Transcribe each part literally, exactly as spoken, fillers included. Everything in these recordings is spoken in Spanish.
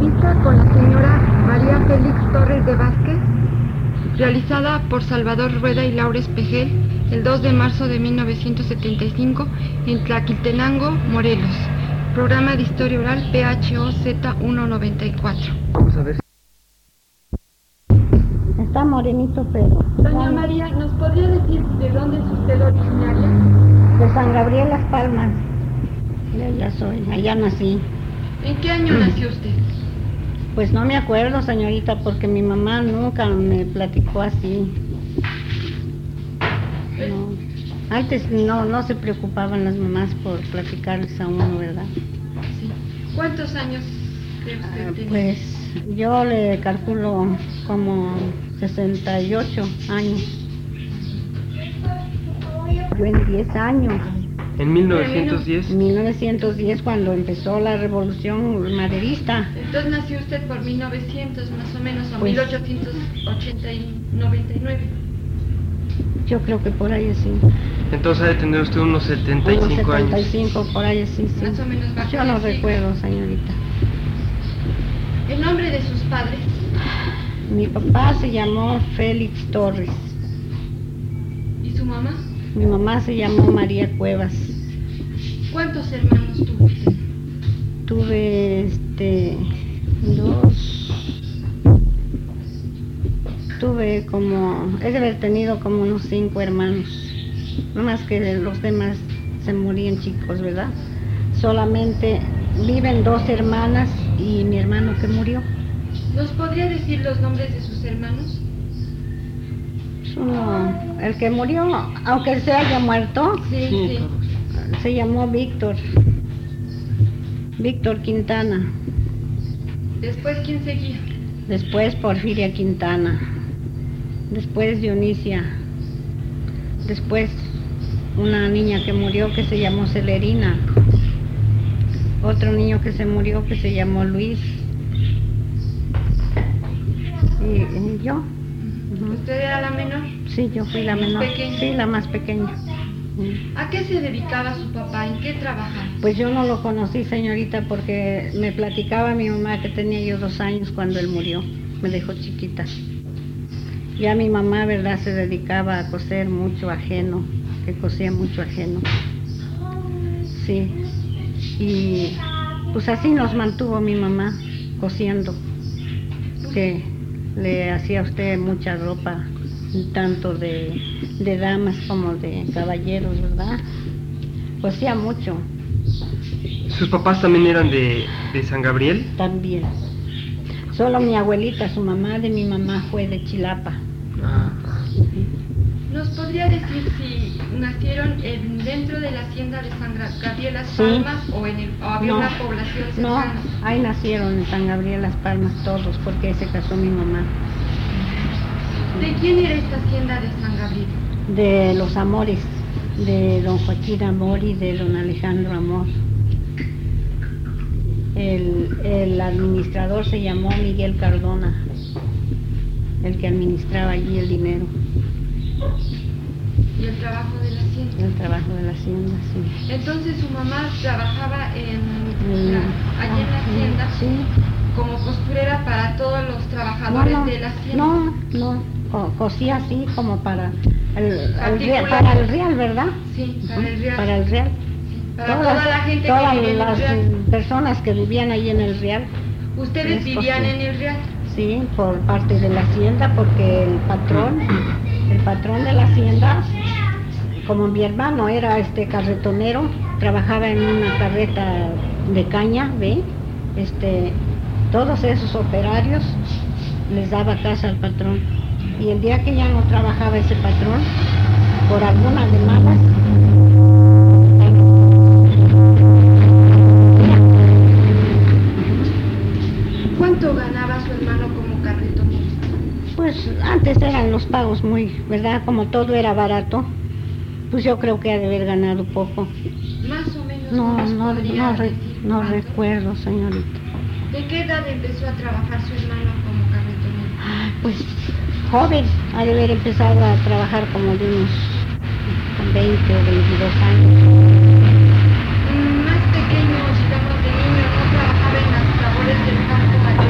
Entrevista con la señora María Félix Torres de Vázquez, realizada por Salvador Rueda y Laura Espejel el dos de marzo de mil novecientos setenta y cinco en Tlaquiltenango, Morelos. Programa de historia oral P H O Z ciento noventa y cuatro. Vamos a ver. Está morenito, pero... Doña María, ¿nos podría decir de dónde es usted originaria? De San Gabriel Las Palmas. De allá soy, allá nací. ¿En qué año nació usted? Pues no me acuerdo, señorita, porque mi mamá nunca me platicó así. No. Antes no, no se preocupaban las mamás por platicarles a uno, ¿verdad? Sí. ¿Cuántos años cree usted Ah, tenía? pues yo le calculo como sesenta y ocho años. Yo en diez años. En mil novecientos diez. En mil novecientos diez, cuando empezó la revolución maderista. Entonces nació usted por mil novecientos más o menos, o Pues, mil ochocientos ochenta y noventa y nueve. Yo creo que por ahí sí. Entonces ha de tener usted unos setenta y cinco Unos setenta y años. cinco, por ahí sí, sí. Más o menos bajo Yo no ese recuerdo, señorita. ¿El nombre de sus padres? Mi papá se llamó Félix Torres. ¿Y su mamá? Mi mamá se llamó María Cuevas. ¿Cuántos hermanos tuvo usted? Tuve, este, dos... Tuve como... He de haber tenido como unos cinco hermanos. No más que los demás se morían chicos, ¿verdad? Solamente viven dos hermanas y mi hermano que murió. ¿Nos podría decir los nombres de sus hermanos? Uno, el que murió, aunque se haya muerto, Sí, Sí, sí. todos. se llamó Víctor. Víctor Quintana. ¿Después quién seguía? Después Porfiria Quintana. Después Dionisia. Después una niña que murió que se llamó Celerina. Otro niño que se murió que se llamó Luis. Y, y yo. Ujú. ¿Usted era la menor? Sí, yo fui la menor. ¿Pequeña? Sí, la más pequeña. ¿A qué se dedicaba su papá? ¿En qué trabajaba? Pues yo no lo conocí, señorita, porque me platicaba mi mamá que tenía yo dos años cuando él murió. Me dejó chiquita. Ya mi mamá, ¿verdad?, se dedicaba a coser mucho ajeno, que cosía mucho ajeno. Sí. Y pues así nos mantuvo mi mamá, cosiendo. Que le hacía a usted mucha ropa, tanto de, de damas como de caballeros, ¿verdad? Cosía mucho. ¿Sus papás también eran de, de San Gabriel? También. Solo mi abuelita, su mamá de mi mamá, fue de Chilapa. Ah. ¿Nos podría decir si nacieron en, dentro de la hacienda de San Gra- Gabriel Las Sí. Palmas o, en el, o había No, una población No, cercana? ahí nacieron en San Gabriel Las Palmas todos, porque ahí se casó mi mamá. ¿De quién era esta hacienda de San Gabriel? De los Amores, de don Joaquín Amor y de don Alejandro Amor. El, el administrador se llamó Miguel Cardona, el que administraba allí el dinero, ¿Y el trabajo de la hacienda? el trabajo de la hacienda, sí. Entonces su mamá trabajaba en Mm, la, allí en la ah, hacienda Sí. como costurera para todos los trabajadores No, no, de la hacienda. no, no, co- cosía así como para el, el Particular. real, para el real, ¿verdad? Sí, para Ujú, el real. Para el real. Para toda la gente que todas vivía en el las real. personas que vivían ahí en el real. ¿Ustedes les vivían cosía. en el real? Sí, por parte de la hacienda, porque el patrón, el patrón de la hacienda, como mi hermano era este carretonero, trabajaba en una carreta de caña, ¿ve? Este, todos esos operarios les daba casa al patrón. Y el día que ya no trabajaba ese patrón, por alguna de malas, ¿Cuánto ganaba su hermano como carretonero? pues antes eran los pagos muy, ¿verdad? Como todo era barato, pues yo creo que ha de haber ganado poco. Más o menos. No, nos no, podría no, re- decir no cuánto. recuerdo, señorita. ¿De qué edad empezó a trabajar su hermano como carretonero? Pues joven, ha de haber empezado a trabajar como de unos veinte o veintidós años. Mm, Más pequeño, digamos, de niño, ¿no trabajaba en las labores del campo?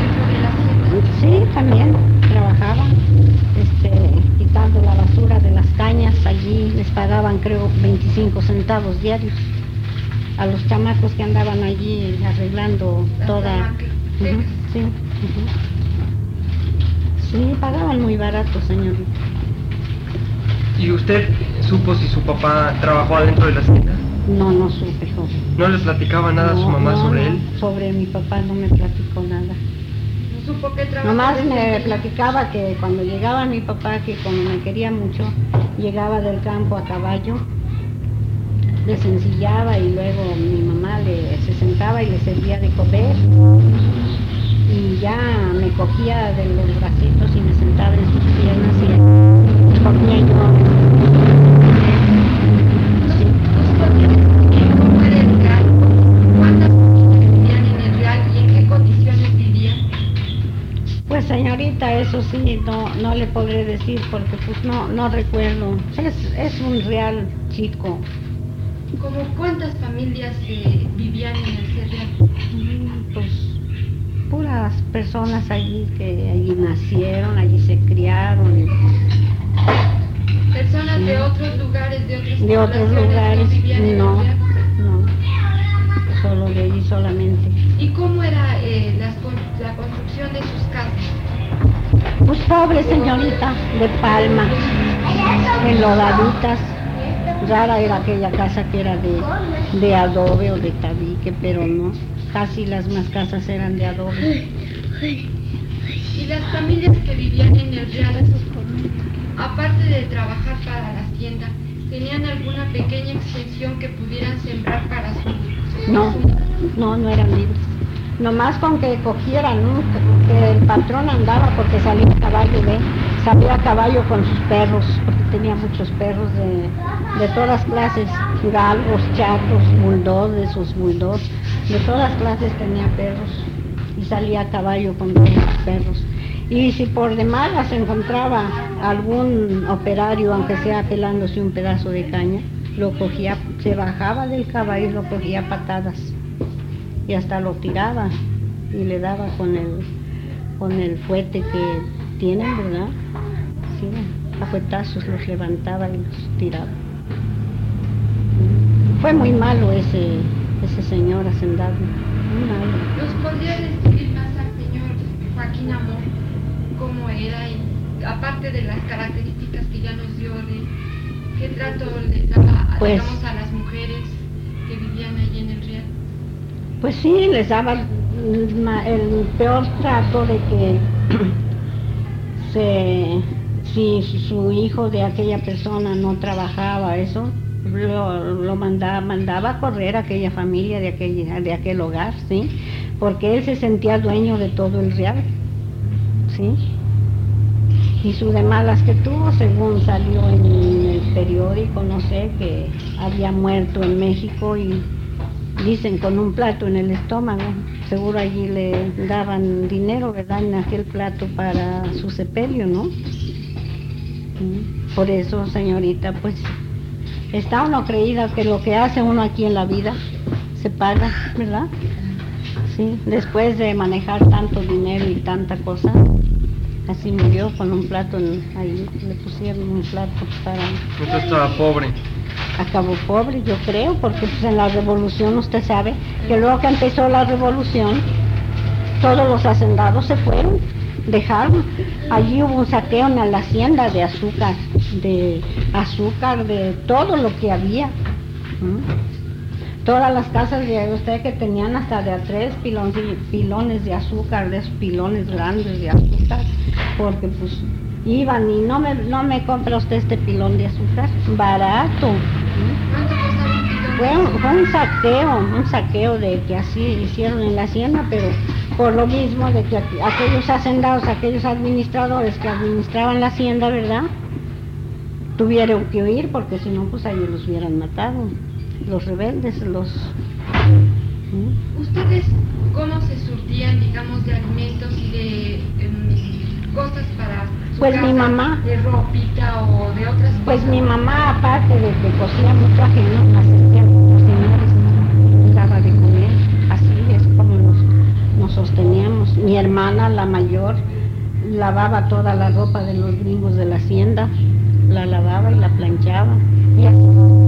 creo veinticinco centavos diarios a los chamacos que andaban allí arreglando Las toda... chamacas. Ujú, sí, ujú. Sí, pagaban muy barato, señorita. ¿Y usted supo si su papá trabajó adentro de la hacienda? No, no supe, joven. ¿No le platicaba nada a su No, mamá no, sobre no, él? sobre mi papá no me platicó nada. No supo qué trabajo. Nomás me desempeñaba. platicaba que cuando llegaba mi papá, que como me quería mucho, llegaba del campo a caballo, le sencillaba y luego mi mamá le, se sentaba y le servía de comer y ya me cogía de los bracitos y me sentaba en sus piernas y comía yo. Sí. ¿Nos podría describir cómo era el real? ¿Cuántas personas vivían en el real y en qué condiciones vivían? Pues señorita, eso sí, no, no le podré decir porque pues no, no recuerdo. Es, es un real chico. ¿Cómo cuántas familias eh, vivían en el Cerreal? Mm, Pues puras personas allí que allí nacieron, allí se criaron. y- ¿Personas de Sí. otros lugares, de otras De otros poblaciones lugares, no vivían en no, el Real? no, solo de allí solamente. ¿Y cómo era eh, las con- la construcción de sus casas? Pues pobre señorita, de palma, enlodaditas. Rara era aquella casa que era de, de adobe o de tabique, pero no, casi las más casas eran de adobe. ¿Y las familias que vivían en el Real, aparte de trabajar para la hacienda, tenían alguna pequeña extensión que pudieran sembrar para su, su No, consumo? no, no eran libres. Nomás con que cogieran, ¿no? Que el patrón andaba porque salía a caballo, ¿ve? Salía a caballo con sus perros, porque tenía muchos perros de, de todas clases, galgos, chatos, bulldogs, de sus bulldogs, de todas clases tenía perros y salía a caballo con todos sus perros. Y si por de malas encontraba algún operario, aunque sea pelándose un pedazo de caña, lo cogía, se bajaba del caballo y lo cogía a patadas. Y hasta lo tiraba y le daba con el con el fuete que tienen, ¿verdad? Sí, a fuetazos los levantaba y los tiraba. Fue muy malo ese ese señor hacendado, muy malo. ¿Nos podría describir más al señor Joaquín Amor cómo era y aparte de las características que ya nos dio de qué trato le daba, Pues- digamos, a las mujeres que vivían allí en el Real? Pues sí, les daba el, ma- el peor trato de que se, si su hijo de aquella persona no trabajaba, eso, lo, lo mandaba, mandaba a correr a aquella familia de aquel, de aquel hogar, ¿sí? Porque él se sentía dueño de todo el real, ¿sí? Y su de malas que tuvo, según salió en el periódico, no sé, que había muerto en México y dicen con un plato en el estómago, seguro allí le daban dinero, ¿verdad? En aquel plato para su sepelio, ¿no? Mm, Por eso, señorita, pues, está uno creída que lo que hace uno aquí en la vida se paga, ¿verdad? Sí, después de manejar tanto dinero y tanta cosa, así murió con un plato, en- ahí le pusieron un plato para... Entonces estaba pobre. Acabó pobre, yo creo, porque pues en la revolución usted sabe que luego que empezó la revolución, todos los hacendados se fueron, dejaron. Allí hubo un saqueo en la hacienda de azúcar, de azúcar, de todo lo que había. ¿Mm? Todas las casas de usted que tenían hasta de a tres pilones, pilones de azúcar, de esos pilones grandes de azúcar, porque pues iban y no me, no me compra usted este pilón de azúcar, barato. ¿Cuánto costaba un pilón? Fue un, fue un saqueo, un saqueo de que así hicieron en la hacienda, pero por lo mismo de que aqu- aquellos hacendados, aquellos administradores que administraban la hacienda, ¿verdad? Tuvieron que huir porque si no, pues ahí los hubieran matado, los rebeldes, los... ¿Mm? ¿Ustedes cómo se surtían, digamos, de alimentos y de em, cosas para su Pues mi casa, mamá. de ropita o de otras cosas? Pues mi mamá, aparte de que cocía mucho ajeno, asistía a los señores, daba de comer, así es como nos, nos sosteníamos. Mi hermana, la mayor, lavaba toda la ropa de los gringos de la hacienda, la lavaba y la planchaba. Y así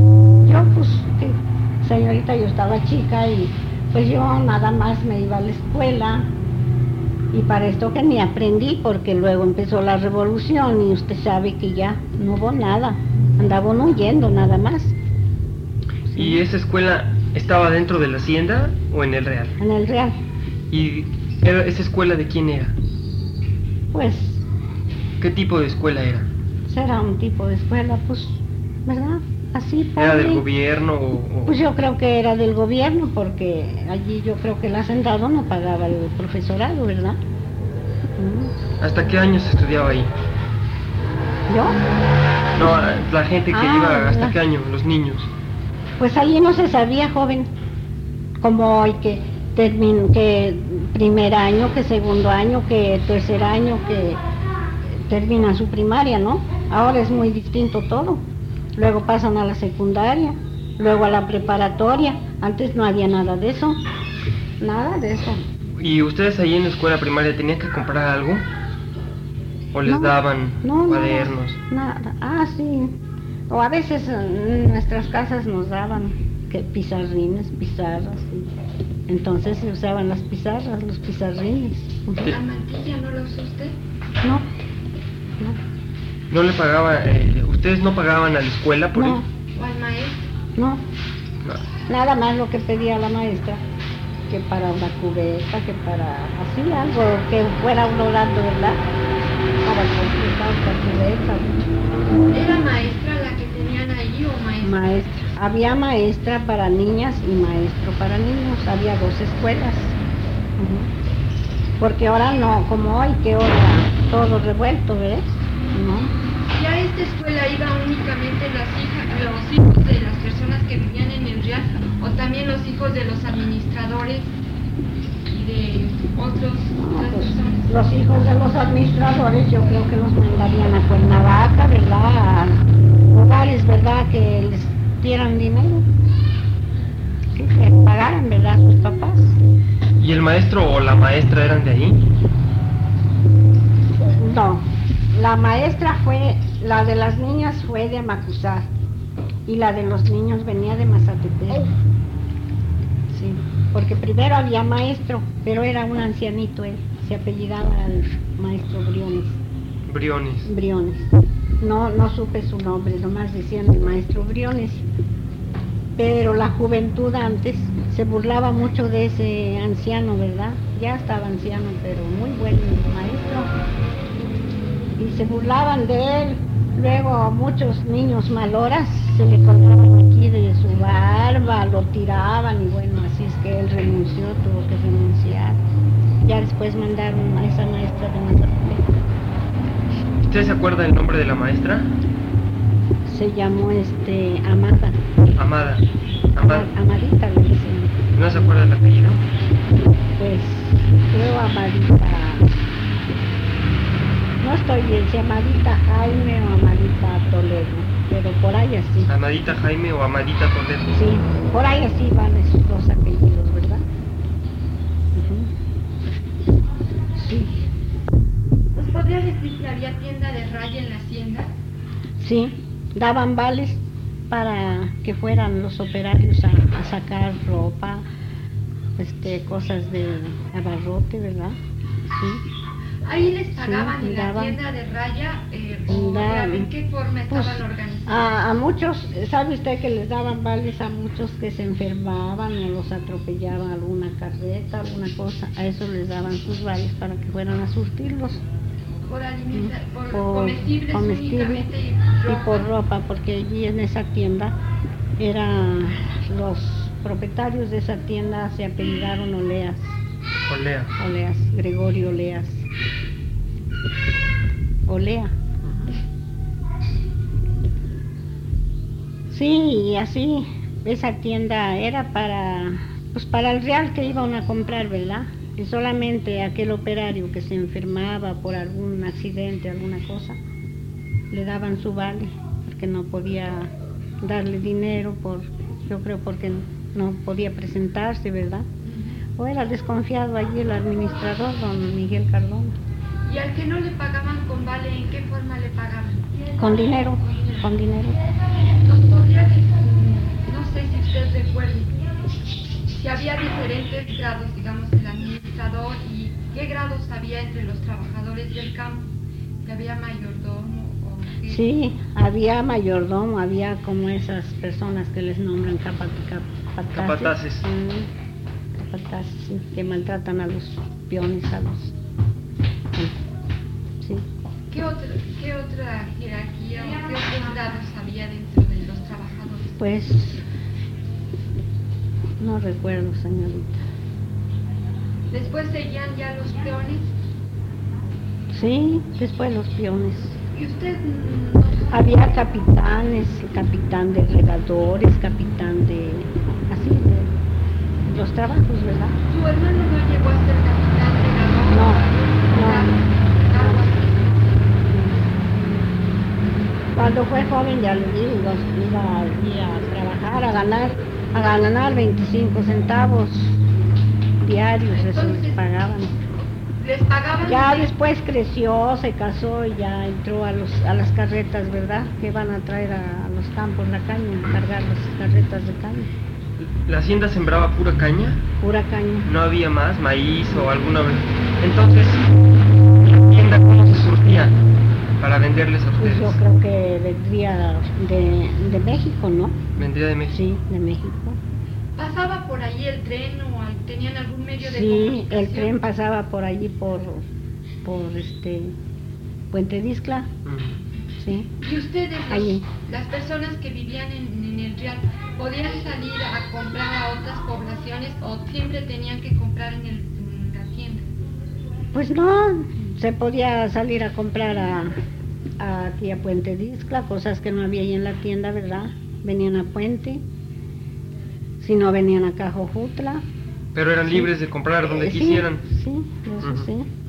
pues, que, señorita, yo estaba chica y pues yo nada más me iba a la escuela. Y para esto que ni aprendí, porque luego empezó la revolución y usted sabe que ya no hubo nada, andaban huyendo nada más. Sí. ¿Y esa escuela estaba dentro de la hacienda o en el Real? En el Real. ¿Y era, esa escuela de quién era? Pues... ¿Qué tipo de escuela era? Era un tipo de escuela, pues, ¿verdad? Así, ¿Era pobre. del gobierno o, o...? Pues yo creo que era del gobierno, porque allí yo creo que el hacendado no pagaba el profesorado, ¿verdad? Mm. ¿Hasta qué años estudiaba ahí? ¿Yo? No, la gente que Ah, iba, ¿hasta la- qué año? Los niños. Pues allí no se sabía, joven, como hoy que, termin que primer año, que segundo año, que tercer año, que termina su primaria, ¿no? Ahora es muy distinto todo. Luego pasan a la secundaria, luego a la preparatoria. Antes no había nada de eso, nada de eso. ¿Y ustedes ahí en la escuela primaria tenían que comprar algo? ¿O les No, daban no, cuadernos? Nada, nada. Ah, sí. O a veces en nuestras casas nos daban que pizarrines, pizarras. Y entonces se usaban las pizarras, los pizarrines. Ujú. ¿La mantilla no la usó usted? No, no, ¿No le pagaba, eh, ustedes no pagaban a la escuela por no, él? ¿O al maestro? no. No. Nada más lo que pedía la maestra, que para una cubeta, que para así algo que fuera uno dando, ¿verdad? Para completar la cubeta. ¿Era maestra la que tenían ahí o maestro? Maestra. Había maestra para niñas y maestro para niños. Había dos escuelas. Ujú. Porque ahora no, como hoy, que ahora todo revuelto, ¿ves? ¿No? ¿Y a esta escuela iban únicamente las hijas, los hijos de las personas que vivían en el Real o también los hijos de los administradores y de otros, otras Pues, personas? los hijos de los administradores yo creo que los mandarían a Cuernavaca, ¿verdad? A lugares, ¿verdad? Que les dieran dinero, sí, que pagaran, ¿verdad? Sus papás. ¿Y el maestro o la maestra eran de ahí? No, la maestra fue, la de las niñas fue de Macusá y la de los niños venía de Mazatepec. Sí, porque primero había maestro, pero era un ancianito él, se apellidaba el maestro Briones. Briones. Briones. No, no supe su nombre, nomás decían el maestro Briones. Pero la juventud antes se burlaba mucho de ese anciano, ¿verdad? Ya estaba anciano, pero muy buen maestro. Y se burlaban de él. Luego muchos niños maloras se le colgaban aquí de su barba, lo tiraban y bueno, así es que él renunció, tuvo que renunciar. Ya después mandaron a esa maestra de Mazatepec. ¿Usted se acuerda del nombre de la maestra? Se llamó este Amada. Amada. Ama- Amada. Amadita le decían. ¿No se acuerda del apellido? Pues creo Amadita. No estoy bien, si Amadita Jaime o Amadita Toledo, pero por ahí así. Amadita Jaime o Amadita Toledo. Sí, por ahí así van esos dos apellidos, ¿verdad? Ujú. Sí, ¿Nos podría decir que había tienda de raya en la hacienda? sí, daban vales para que fueran los operarios a, a sacar ropa, este, cosas de abarrote, ¿verdad? Sí. Ahí les pagaban Sí, en la daban. tienda de raya, eh, o Daban. ¿en qué forma Pues, estaban organizados? a, a muchos, ¿sabe usted que les daban vales a muchos que se enfermaban o los atropellaban alguna carreta, alguna cosa? A eso les daban sus vales para que fueran a surtirlos. Por alimentar, por, Por comestibles, comestible únicamente y y ropa. por ropa, porque allí en esa tienda eran los propietarios de esa tienda se apellidaron Oleas, Olea. Oleas, Gregorio Oleas. Olea. Sí, y así, esa tienda era para, pues para el real que iban a comprar, ¿verdad? Y solamente aquel operario que se enfermaba por algún accidente, alguna cosa, le daban su vale, porque no podía darle dinero, por, yo creo porque no podía presentarse, ¿verdad? O era desconfiado allí el administrador, don Miguel Cardona. ¿Y al que no le pagaban con vale, en qué forma le pagaban? Con dinero, con dinero. ¿Nos podría decir, no usted recuerde, si había diferentes grados, digamos, el administrador y qué grados había entre los trabajadores del campo, que había mayordomo o qué. Sí, había mayordomo, había como esas personas que les nombran capa, capataces. Capataces. Mm, capataces, sí, que maltratan a los peones, a los... Sí. ¿Qué otra, qué otra jerarquía o qué otros grados había dentro de los trabajadores? Pues no recuerdo, señorita. Después seguían ya los peones. Sí, después los peones. ¿Y usted no sabe? Había capitanes, capitán de regadores, capitán de... así, de los trabajos, ¿verdad? ¿Su hermano no llegó a ser capitán regador? No, no. Algo así. Cuando fue joven, ya le digo, iba, iba allí a trabajar, a ganar, a ganar veinticinco centavos diarios, eso les Entonces, pagaban. ¿Les pagaban? Ya de- después creció, se casó y ya entró a los a las carretas, ¿verdad? Que van a traer a, a los campos la caña, a cargar las carretas de caña, ¿La hacienda sembraba pura caña? pura caña. ¿No había más maíz o alguna? Entonces, ¿la hacienda cómo se surtía para venderles a Pues ustedes? yo creo que vendría de, de México, ¿no? ¿Vendría de México? Sí, de México. ¿Pasaba por ahí el tren o al- tenían algún medio de Sí, comunicación? el tren pasaba por allí por por este Puente Discla, Mm. sí. ¿Y ustedes, los- Allí. las personas que vivían en, en el Real, podían salir a comprar a otras poblaciones o siempre tenían que comprar en, el, en la tienda? Pues no, se podía salir a comprar a, a aquí a Puente Discla, cosas que no había ahí en la tienda, ¿verdad? Venían a Puente, si no venían a Cajojutla. Pero eran Sí. libres de comprar donde Eh, sí, quisieran. Sí, eso Ujú. sí.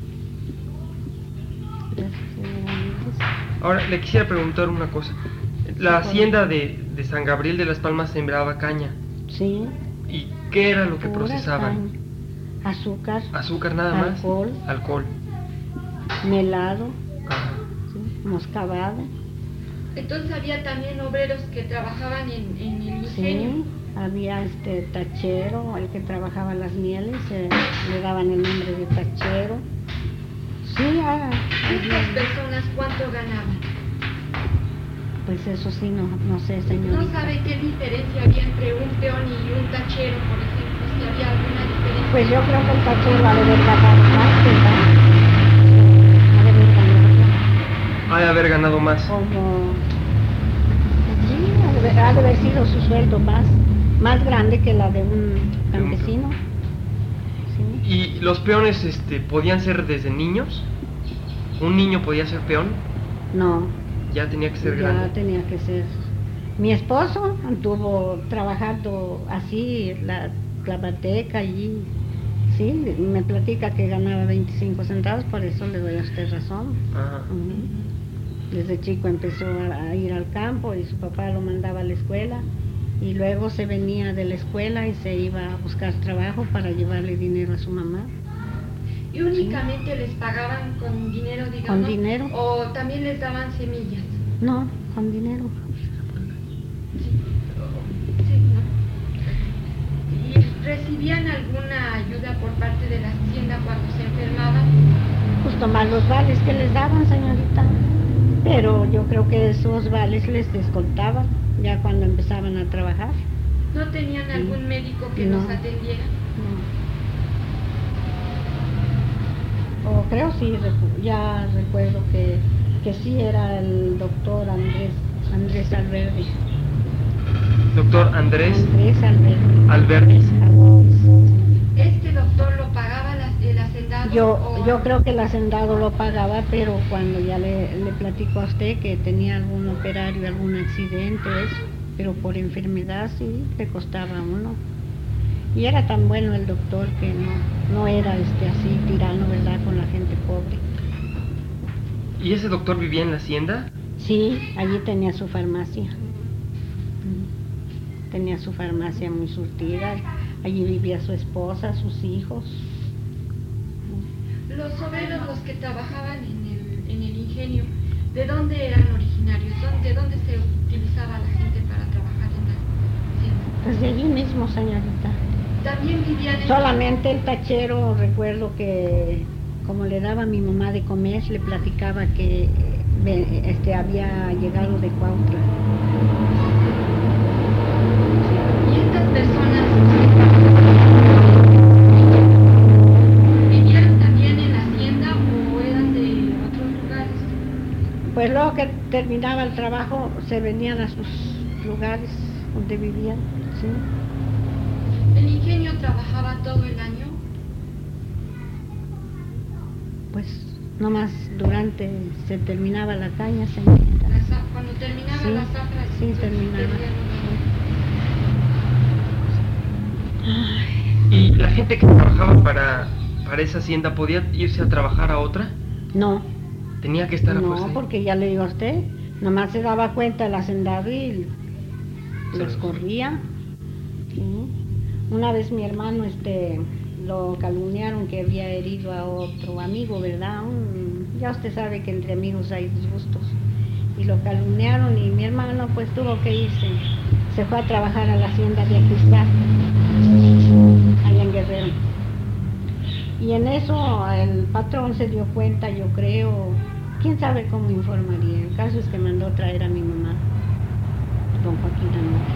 Eso sí, eran libres. Ahora, le quisiera preguntar una cosa. La Sí, hacienda de, de San Gabriel de las Palmas sembraba caña. Sí. ¿Y qué era lo que pura procesaban? caña. Azúcar, ¿Azúcar nada más? Alcohol. Alcohol. melado, Ajá. sí, moscabada. Entonces había también obreros que trabajaban en, en el ingenio. Sí, había este tachero, el que trabajaba las mieles, eh, le daban el nombre de tachero. Sí, ah, ¿Estas había- personas cuánto ganaban? pues eso sí, no, no sé, ¿No señorita. sabe qué diferencia había entre un peón y un tachero, por ejemplo? Si había alguna diferencia. Pues yo creo que el tachero ha de haber ganado más, ¿verdad? Ha de haber ganado más. Ha de haber ganado más. Como... Sí, ha de haber, ha de haber sido su sueldo más, más grande que la de un campesino. Sí. ¿Y los peones este, podían ser desde niños? ¿Un niño podía ser peón? No, Ya tenía que ser ya grande. tenía que ser. Mi esposo anduvo trabajando así, la clavateca allí. Sí, me platica que ganaba veinticinco centavos, por eso le doy a usted razón. Ajá. Ujú. Desde chico empezó a, a ir al campo y su papá lo mandaba a la escuela y luego se venía de la escuela y se iba a buscar trabajo para llevarle dinero a su mamá. ¿Y únicamente les pagaban con dinero, digamos? Con dinero. ¿O también les daban semillas? No, con dinero. Sí, ¿no? ¿Y recibían alguna ayuda por parte de la hacienda cuando se enfermaban? Pues tomar los vales que les daban, señorita. Pero yo creo que esos vales les descontaban ya cuando empezaban a trabajar. ¿No tenían algún médico que No. los atendiera? No. O creo sí, recu- ya recuerdo que, que sí era el doctor Andrés, Andrés Alberdi. Doctor Andrés Andrés Alberdi. Alberdi. ¿Este doctor lo pagaba la- el hacendado? Yo, o- yo creo que el hacendado lo pagaba, pero cuando ya le, le platico a usted que tenía algún operario, algún accidente, eso, pero por enfermedad sí, le costaba a uno. Y era tan bueno el doctor que no, no era este así tirano, ¿verdad?, con la gente pobre. ¿Y ese doctor vivía en la hacienda? Sí, allí tenía su farmacia. Mm. Tenía su farmacia muy surtida. Allí vivía su esposa, sus hijos. Los obreros, los que trabajaban en el, en el ingenio, ¿de dónde eran originarios? ¿Dónde- ¿De dónde se utilizaba la gente para trabajar en la hacienda? Pues de allí mismo, señorita. También vivían en... Solamente el tachero, recuerdo que como le daba a mi mamá de comer, le platicaba que eh, este, había llegado de Cuautla. ¿Y estas personas vivían también en la hacienda o eran de otros lugares? Pues luego que terminaba el trabajo, se venían a sus lugares donde vivían, ¿sí? ¿El ingenio trabajaba todo el año? Pues nomás durante se terminaba la caña, señorita. La za- cuando terminaba Sí, la zafra... sí, entonces terminaba. tenían- ¿Y la gente que trabajaba para, para esa hacienda podía irse a trabajar a otra? No, Tenía que estar a fuerza no, ahí. porque ya le digo a usted, nomás se daba cuenta el hacendado y Se los los- corría. ¿Sí? Una vez mi hermano este lo calumniaron que había herido a otro amigo, ¿verdad? Un- ya usted sabe que entre amigos hay disgustos. Y lo calumniaron y mi hermano pues tuvo que irse. Se fue a trabajar a la hacienda de Cristal, allá en Guerrero. Y en eso el patrón se dio cuenta, yo creo, quién sabe cómo informaría. El caso es que mandó traer a mi mamá, don Joaquín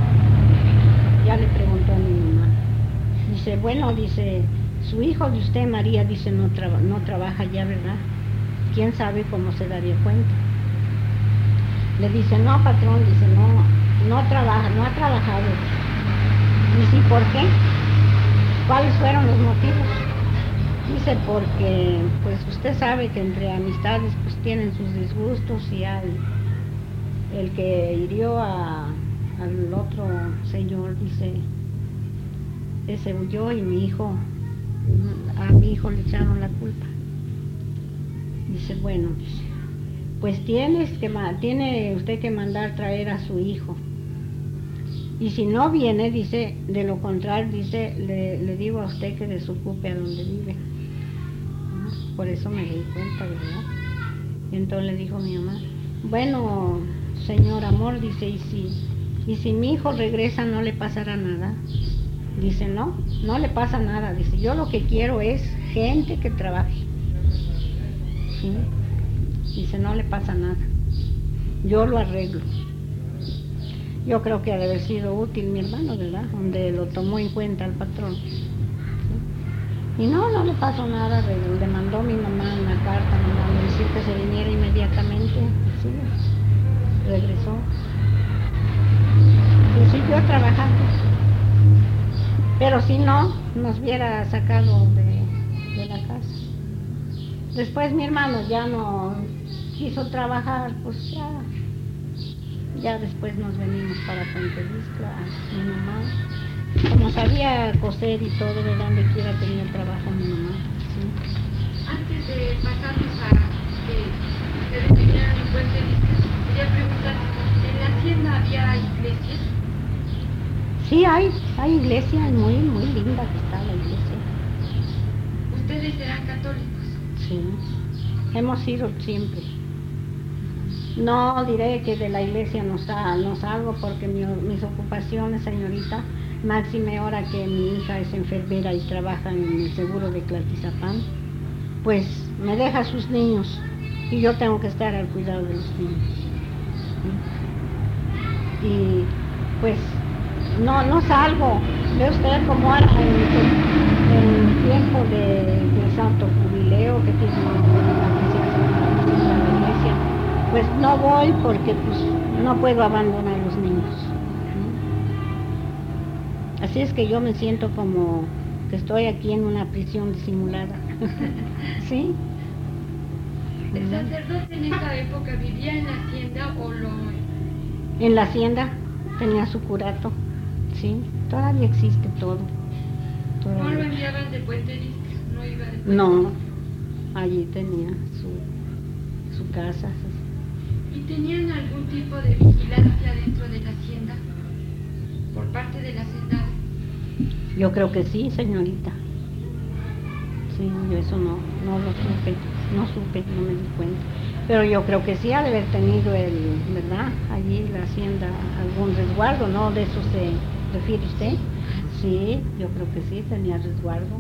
Amor. Ya le preguntó a mi mamá. Dice, bueno, dice, su hijo de usted, María, dice, no, traba, no trabaja ya, ¿verdad? ¿Quién sabe cómo se daría cuenta? Le dice, no, patrón, dice, no, no trabaja, no ha trabajado. Dice, ¿y por qué? ¿Cuáles fueron los motivos? Dice, porque, pues usted sabe que entre amistades, pues tienen sus disgustos y al, el que hirió a, al otro señor, dice, ese huyó y mi hijo, a mi hijo le echaron la culpa. Dice, bueno, dice, pues tienes que, tiene usted que mandar traer a su hijo. Y si no viene, dice, de lo contrario, dice, le, le digo a usted que desocupe a donde vive. Por eso me di cuenta, ¿verdad? Y entonces le dijo mi mamá, bueno, señor Amor, dice, y si, y si mi hijo regresa no le pasará nada. Dice, no, no le pasa nada. Dice, yo lo que quiero es gente que trabaje. ¿Sí? Dice, no le pasa nada. Yo lo arreglo. Yo creo que ha de haber sido útil mi hermano, ¿verdad? Donde lo tomó en cuenta el patrón. ¿Sí? Y no, no le pasó nada. Le mandó mi mamá una carta, mandando decir que se viniera inmediatamente. Sí, regresó. Y siguió trabajando. Pero si no, nos hubiera sacado de, de la casa. Después mi hermano ya no quiso trabajar, pues ya, ya después nos venimos para Pontevistla, mi mamá. Como sabía coser y todo, de donde quiera tenía trabajo mi mamá. ¿Sí? Antes de pasarnos a que ustedes vinieran en Pontevistla, quería preguntar, ¿en la hacienda había iglesia? Sí, hay, hay iglesia, muy, muy linda que está la iglesia. ¿Ustedes eran católicos? Sí, hemos ido siempre. No diré que de la iglesia no, sal, no salgo porque mi, mis ocupaciones, señorita, máxime ahora que mi hija es enfermera y trabaja en el seguro de Tlaltizapán, pues me deja a sus niños y yo tengo que estar al cuidado de los niños. ¿Sí? Y pues no, no salgo. Ve usted cómo ahora en, en tiempo de, de Santo Jubileo que tiene la iglesia, pues no voy porque pues no puedo abandonar a los niños. ¿Sí? Así es que yo me siento como que estoy aquí en una prisión disimulada. ¿Sí? ¿El sacerdote en esa época vivía en la hacienda o lo...? En la hacienda tenía su curato. Sí, todavía existe todo. Todavía. ¿No lo enviaban de Pontevistla? ¿No iba de Pontevistla? No, allí tenía su, su casa. ¿Y tenían algún tipo de vigilancia dentro de la hacienda por parte del hacendado? Yo creo que sí, señorita. Sí, yo eso no, no lo supe, no supe, no me di cuenta. Pero yo creo que sí ha de haber tenido el, ¿verdad? Allí la hacienda algún resguardo, ¿no? De eso se, ¿Refiere usted? Sí, yo creo que sí, tenía resguardo.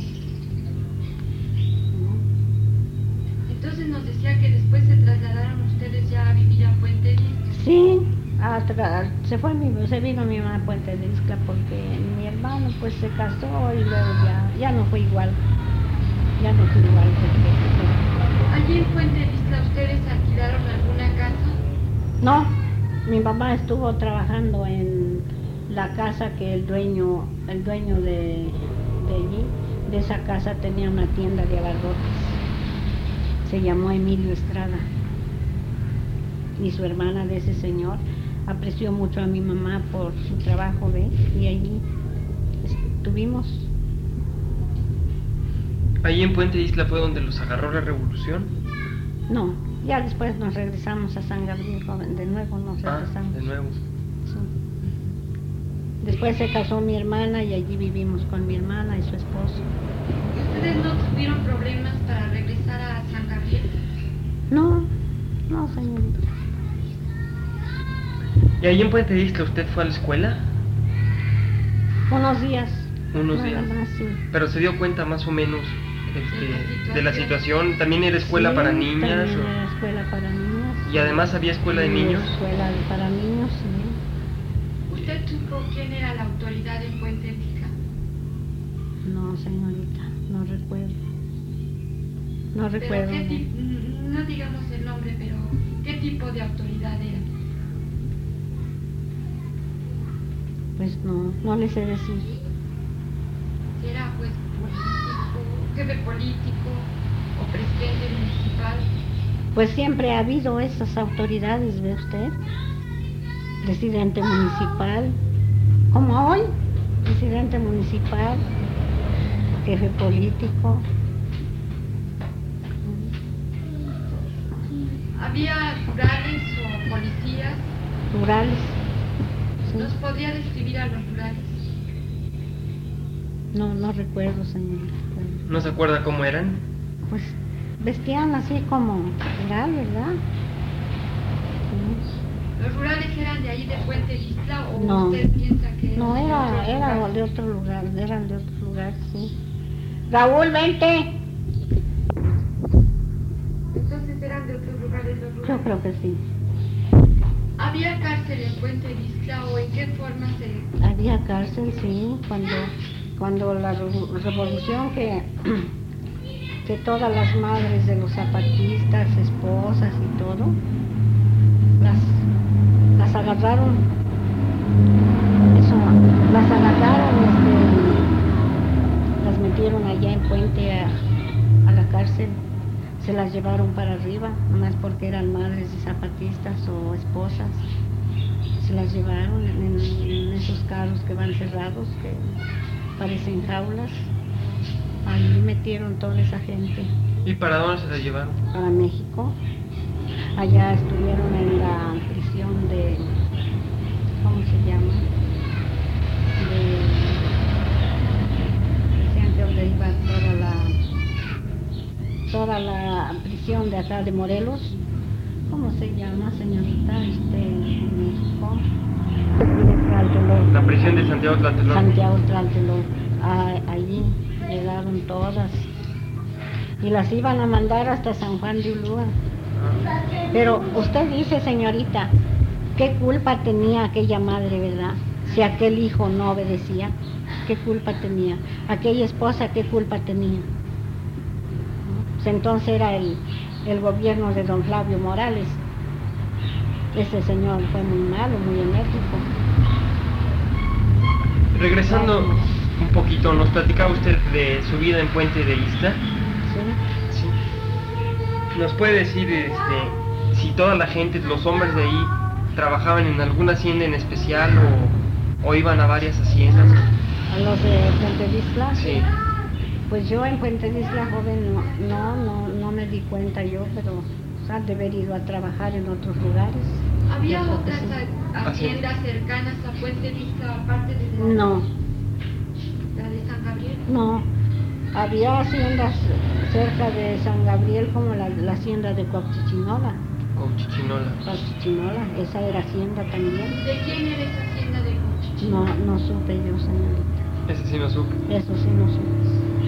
Entonces nos decía que después se trasladaron ustedes ya a vivir a Puente Isla. Sí, a tra- se fue mi, se vino mi mamá a Puente de Isla porque mi hermano pues se casó y luego ya, ya no fue igual. Ya no fue igual porque, ¿Allí en Puente de Isla ustedes alquilaron alguna casa? no, mi mamá estuvo trabajando en la casa que el dueño, el dueño de, de allí, de esa casa tenía una tienda de abarrotes. Se llamó Emilio Estrada. Y su hermana de ese señor apreció mucho a mi mamá por su trabajo, ¿ves? Y allí estuvimos. ¿Ahí en Puente Isla fue donde los agarró la revolución? No, ya después nos regresamos a San Gabriel, joven, de nuevo nos Ah, regresamos. de nuevo. Sí. Después se casó mi hermana y allí vivimos con mi hermana y su esposo. ¿Y ustedes no tuvieron problemas para regresar a San Gabriel? No, no, señorita. ¿Y ahí en Puente Isla usted fue a la escuela? Unos días. Unos nada días. más, sí. Pero se dio cuenta más o menos este, de la situación. ¿También era escuela Sí, para niñas? también o- era escuela para niños. Y además había escuela de Y niños. Escuela de- para niños, sí. ¿Usted supo quién era la autoridad en Puente Isla? No, señorita, no recuerdo. No Pero recuerdo. ¿qué no. ti- no digamos el nombre, pero ¿qué tipo de autoridad era? Pues no, no le sé decir. Si era pues político, jefe político o presidente municipal. Pues siempre ha habido esas autoridades, ¿ve usted? Presidente municipal, como hoy, presidente municipal, jefe político. ¿Había rurales o policías? Rurales. Sí. ¿Nos podría describir a los rurales? No, no recuerdo, señorita. ¿No se acuerda cómo eran? Pues vestían así como rural, ¿verdad? Sí. ¿Los rurales eran de ahí de Puente Isla o No. usted piensa que No, eran de era, otro era lugar? de otro lugar, eran de otro lugar, sí. Raúl, vente. Entonces eran de otros lugares los rurales. Yo creo que sí. ¿Había cárcel en Puente Isla o en qué forma se...? Había cárcel, sí, cuando, cuando la revo- revolución que, que todas las madres de los zapatistas, esposas y todo, las, las agarraron, eso, las agarraron, este, las metieron allá en Puente a, a la cárcel, se las llevaron para arriba, nomás porque eran madres de zapatistas o esposas. Se las llevaron en, en esos carros que van cerrados, que parecen jaulas. Ahí metieron toda esa gente ¿Y para dónde se la llevaron? para México. Allá estuvieron en la prisión de, ¿cómo se llama? De, decían que donde iba toda la, toda la prisión de acá de Morelos. ¿Cómo se llama, señorita? Este, en México. Tlatelolco. La prisión de Santiago Tlatelolco. Santiago Tlatelolco. Ah, allí llegaron todas. Y las iban a mandar hasta San Juan de Ulúa. Ah. Pero usted dice, señorita, ¿qué culpa tenía aquella madre, verdad? Si aquel hijo no obedecía, ¿qué culpa tenía? Aquella esposa, ¿qué culpa tenía? Pues entonces era el, el gobierno de don Flavio Morales. Ese señor fue muy malo, muy enérgico. Regresando un poquito, nos platicaba usted de su vida en Puente de Isla. ¿Sí? Sí. ¿Nos puede decir este, si toda la gente, los hombres de ahí, trabajaban en alguna hacienda en especial o, o iban a varias haciendas? A los de Puente de Isla. Sí. Pues yo en Puente de Isla, joven, no, no, no, no me di cuenta yo, pero o sea, de haber ido a trabajar en otros lugares. ¿Había Yo creo que otras sí. ha- haciendas cercanas a Puente Isla aparte de la, No, la de San Gabriel? no. Había haciendas cerca de San Gabriel como la, la hacienda de Cuauhtichinola. O Chichinola. Cuauhtichinola, esa era hacienda también. ¿De quién era esa hacienda de Cuauhtichinola? No, no supe yo, señorita. Ese sí no supe. Eso sí no supe.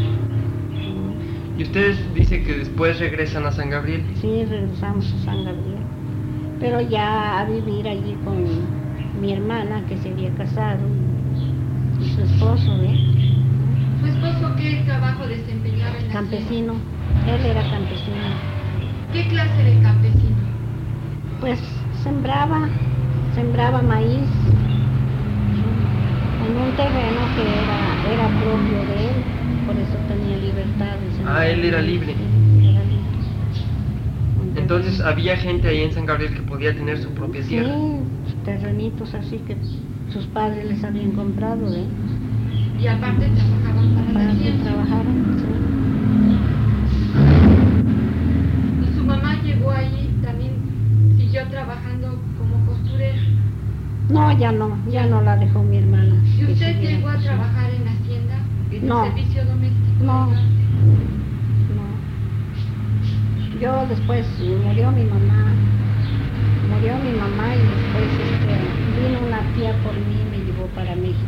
¿Y ustedes dicen que después regresan a San Gabriel? Sí, regresamos a San Gabriel. Pero ya a vivir allí con mi hermana que se había casado y su esposo, ¿eh? ¿Su esposo qué trabajo desempeñaba en la Campesino. Él era campesino. hacienda? ¿Qué clase de campesino? Pues sembraba, sembraba maíz en un terreno que era, era propio de él, por eso tenía libertad de sembrar. Ah, él era libre. Sí, era libre. Entonces había gente ahí en San Gabriel que podía tener su propia tierra. Sí, terrenitos así que sus padres les habían comprado, ¿eh? Y aparte trabajaban para la Para que hacienda. trabajaran, sí. Y su mamá llegó allí, también siguió trabajando como costurera. No, ya no, ya no la dejó mi hermana. ¿Y que usted siguiera llegó a cosando. trabajar en la hacienda, en No. el servicio doméstico? No. No. Yo después murió mi mamá, murió mi mamá y después este, vino una tía por mí y me llevó para México.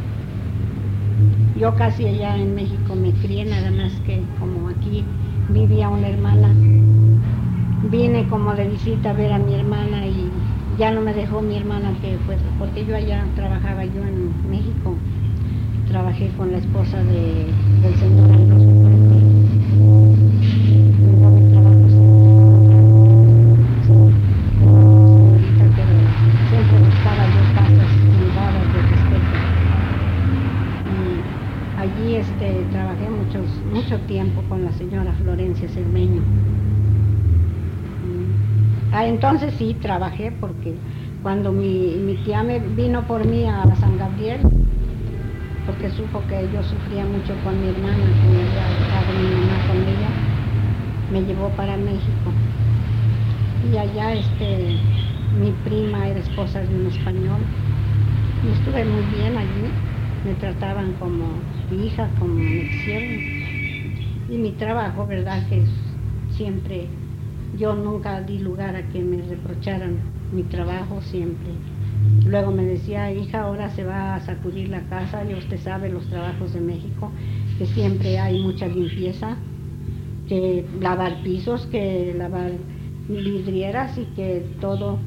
Yo casi allá en México me crié, nada más que como aquí vivía una hermana, vine como de visita a ver a mi hermana y ya no me dejó mi hermana que fue, porque yo allá trabajaba yo en México, trabajé con la esposa de, del señor Ambrosio Puente. Yo mi trabajo señorita, pero siempre buscaba yo casas privadas de respeto. Y allí este, trabajé muchos, mucho tiempo con la señora Florencia Cermeño. Ah, entonces sí trabajé porque cuando mi, mi tía me vino por mí a San Gabriel, porque supo que yo sufría mucho con mi hermana, que me había dejado mi mamá con ella, me llevó para México. Y allá este, mi prima era esposa de un español y estuve muy bien allí, me trataban como hija, como me quisieron. Y mi trabajo, verdad que siempre, yo nunca di lugar a que me reprocharan mi trabajo siempre. Luego me decía, hija, ahora se va a sacudir la casa, y usted sabe los trabajos de México, que siempre hay mucha limpieza, que lavar pisos, que lavar vidrieras y que todo,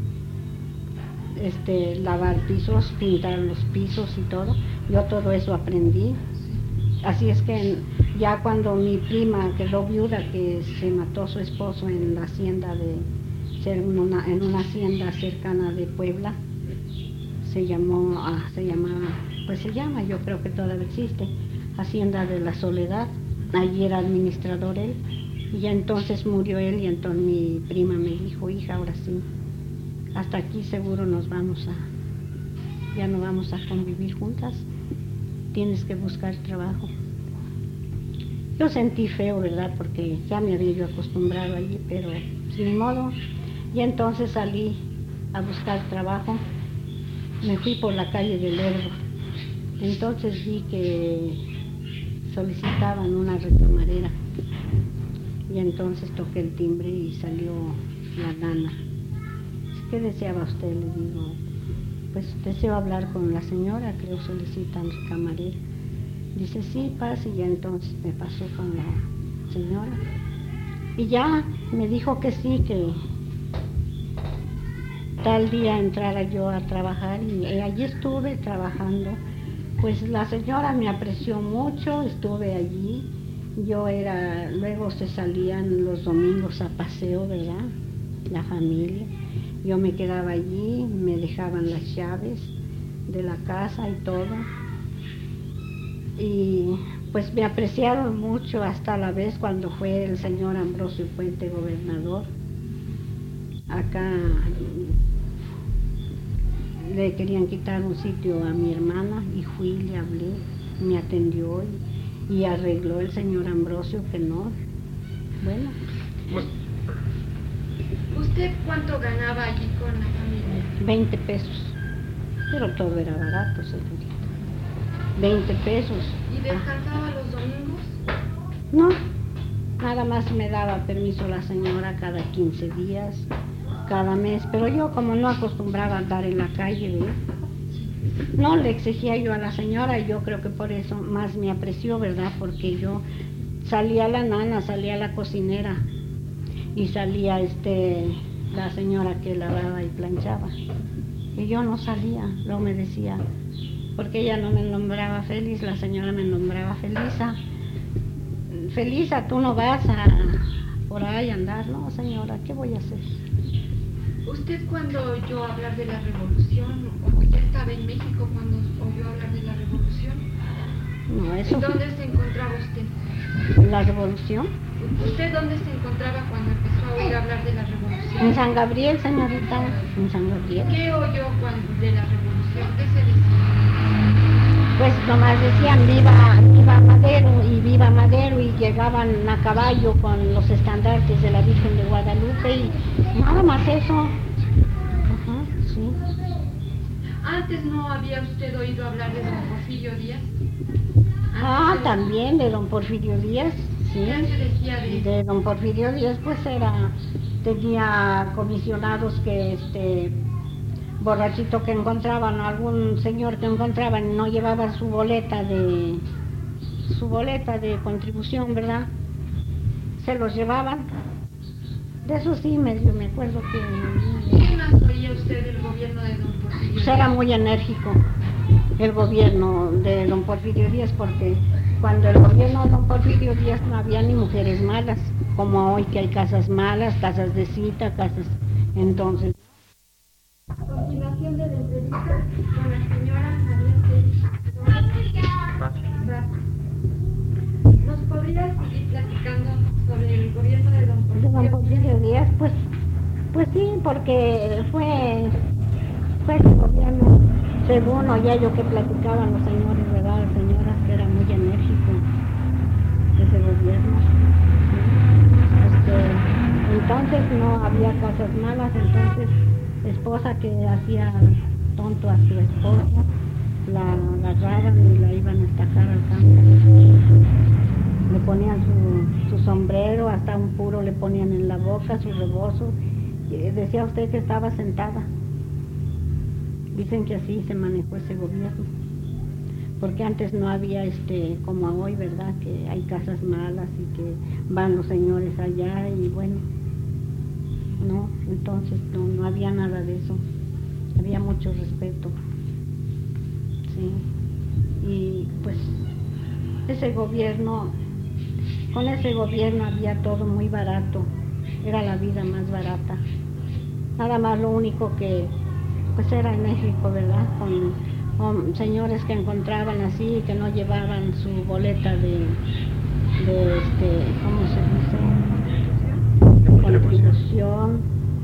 este, lavar pisos, pintar los pisos y todo. Yo todo eso aprendí. Así es que ya cuando mi prima quedó viuda, que se mató su esposo en la hacienda de, en una, en una hacienda cercana de Puebla, se llamó, ah, se llamaba, pues se llama, yo creo que todavía existe, Hacienda de la Soledad. Allí era administrador él, y ya entonces murió él, y entonces mi prima me dijo, hija, ahora sí, hasta aquí seguro nos vamos a, ya no vamos a convivir juntas, tienes que buscar trabajo. Yo sentí feo, ¿verdad? Porque ya me había yo acostumbrado allí, pero sin modo. Y entonces salí a buscar trabajo, me fui por la calle del Lerdo. Entonces vi que solicitaban una retomarera. Y entonces toqué el timbre y salió la nana. ¿Qué deseaba usted? Le digo, pues deseo hablar con la señora, creo solicitan camarera. Dice, sí, pase, y ya entonces me pasó con la señora. Y ya me dijo que sí, que tal día entrara yo a trabajar, y allí estuve trabajando. Pues la señora me apreció mucho, estuve allí. Yo era, luego se salían los domingos a paseo, ¿verdad? La familia. Yo me quedaba allí, me dejaban las llaves de la casa y todo. Y pues me apreciaron mucho hasta la vez cuando fue el señor Ambrosio Puente gobernador. Acá le querían quitar un sitio a mi hermana y fui, le hablé, me atendió y, y arregló el señor Ambrosio que no. Bueno. ¿Usted cuánto ganaba allí con la familia? veinte pesos, pero todo era barato, señorita. veinte pesos. ¿Y descansaba los domingos? No, nada más me daba permiso la señora cada quince días, cada mes, pero yo como no acostumbraba a andar en la calle, ¿ve? No le exigía yo a la señora, y yo creo que por eso más me apreció, ¿verdad? Porque yo salía la nana, salía la cocinera y salía este la señora que lavaba y planchaba. Y yo no salía, luego me decía, porque ella no me nombraba Feliz, la señora me nombraba Felisa. Felisa, tú no vas a por ahí andar, no señora, ¿qué voy a hacer? ¿Usted cuando oyó hablar de la revolución, o ya estaba en México cuando oyó hablar de la revolución? No, eso... ¿Dónde se encontraba usted? ¿La revolución? ¿Usted dónde se encontraba cuando empezó a oír hablar de la revolución? En San Gabriel, señorita, en San Gabriel. ¿Qué oyó cuando, de la revolución? ¿Qué se decía? Pues nomás decían viva, viva Madero y viva Madero, y llegaban a caballo con los estandartes de la Virgen de Guadalupe y nada más eso. Ajá, sí. ¿Antes no había usted oído hablar de don Porfirio Díaz? Ah, también de don Porfirio Díaz, sí. ¿Qué se decía de él? De don Porfirio Díaz, pues era, tenía comisionados que este borrachito que encontraban, algún señor que encontraban, no llevaba su boleta de su boleta de contribución, ¿verdad? Se los llevaban. De eso sí medio me acuerdo que... ¿Qué más oía usted del gobierno de don Porfirio Pues Díaz? era muy enérgico el gobierno de don Porfirio Díaz, porque cuando el gobierno de don Porfirio Díaz no había ni mujeres malas, como hoy que hay casas malas, casas de cita, casas... Entonces... A continuación de la entrevista con la señora María Félix. ¿Nos podría seguir platicando sobre el gobierno de don De don Porfirio Porfirio Díaz, pues, pues sí, porque fue, fue ese gobierno, según oía yo que platicaban los señores, ¿verdad? Las señoras, que era muy enérgico ese gobierno. Este, entonces no había cosas malas, entonces esposa que hacía tonto a su esposa, la agarraban y la iban a estacar al campo. Le ponían su, su sombrero, hasta un puro le ponían en la boca, su rebozo. Y decía usted que estaba sentada. Dicen que así se manejó ese gobierno. Porque antes no había, este, como hoy, ¿verdad? Que hay casas malas y que van los señores allá y bueno. No, entonces no, no había nada de eso. Había mucho respeto. Sí. Y pues ese gobierno... Con ese gobierno había todo muy barato, era la vida más barata. Nada más lo único que, pues era en México, ¿verdad? Con, con señores que encontraban así, que no llevaban su boleta de, de este, ¿cómo se dice? De contribución,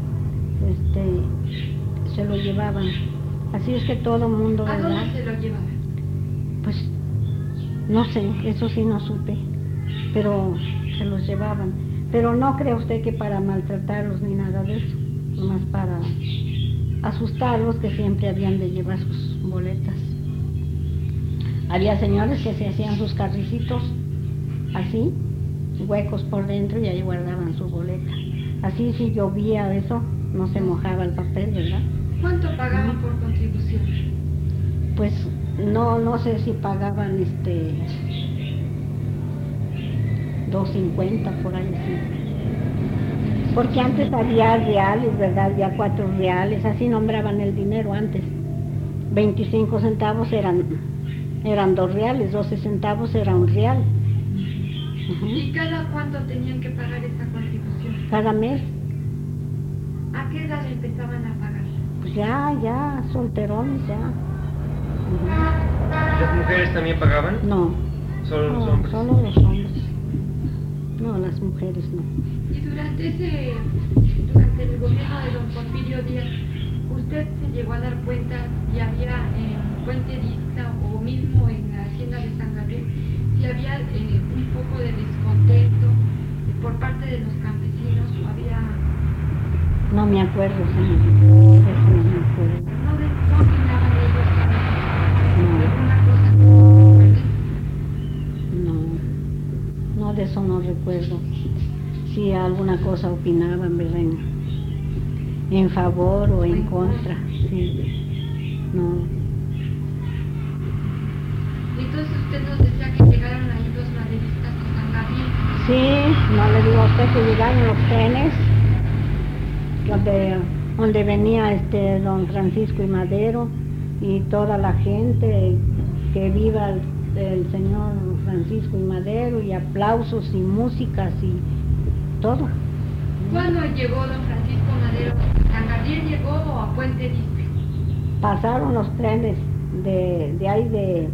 este, se lo llevaban. Así es que todo mundo, ¿A ¿verdad? dónde se lo llevaban? Pues, no sé, eso sí no supe. Pero se los llevaban. Pero no cree usted que para maltratarlos ni nada de eso, nomás para asustarlos, que siempre habían de llevar sus boletas. Había señores que se hacían sus carricitos así, huecos por dentro, y ahí guardaban su boleta. Así si llovía eso, no se mojaba el papel, ¿verdad? ¿Cuánto pagaban por contribución? Pues no, no sé si pagaban este... dos cincuenta por ahí así. Porque antes había reales, ¿verdad? Había cuatro reales, así nombraban el dinero antes. veinticinco centavos eran, eran dos reales, doce centavos era un real. Uh-huh. ¿Y cada cuánto tenían que pagar esa contribución? Cada mes. ¿A qué edad empezaban a pagar? Pues ya, ya, solterones ya. Uh-huh. ¿Las mujeres también pagaban? No. Solo los no, hombres. Solo los hombres. No, las mujeres no. Y durante ese, durante el gobierno de don Porfirio Díaz, ¿usted se llegó a dar cuenta si había en Puente Dista o mismo en la hacienda de San Gabriel, si había eh, un poco de descontento por parte de los campesinos o había... No me acuerdo, señor. Eso no me acuerdo. ¿No, de, no opinaban ellos No. alguna cosa? ¿Verdad? No, no, de eso no recuerdo. Si alguna cosa opinaban, ¿verdad? En, en favor o en contra, sí. No. entonces usted nos decía que llegaron ahí los maderistas con San Gabriel. Sí, no le digo a usted que llegaron los trenes donde, donde venía este don Francisco y Madero y toda la gente, que viva el, el señor Francisco y Madero, y aplausos y músicas y todo. ¿Cuándo llegó don Francisco Madero? ¿San Gabriel llegó o a Puente Disque? Pasaron los trenes de, de ahí de,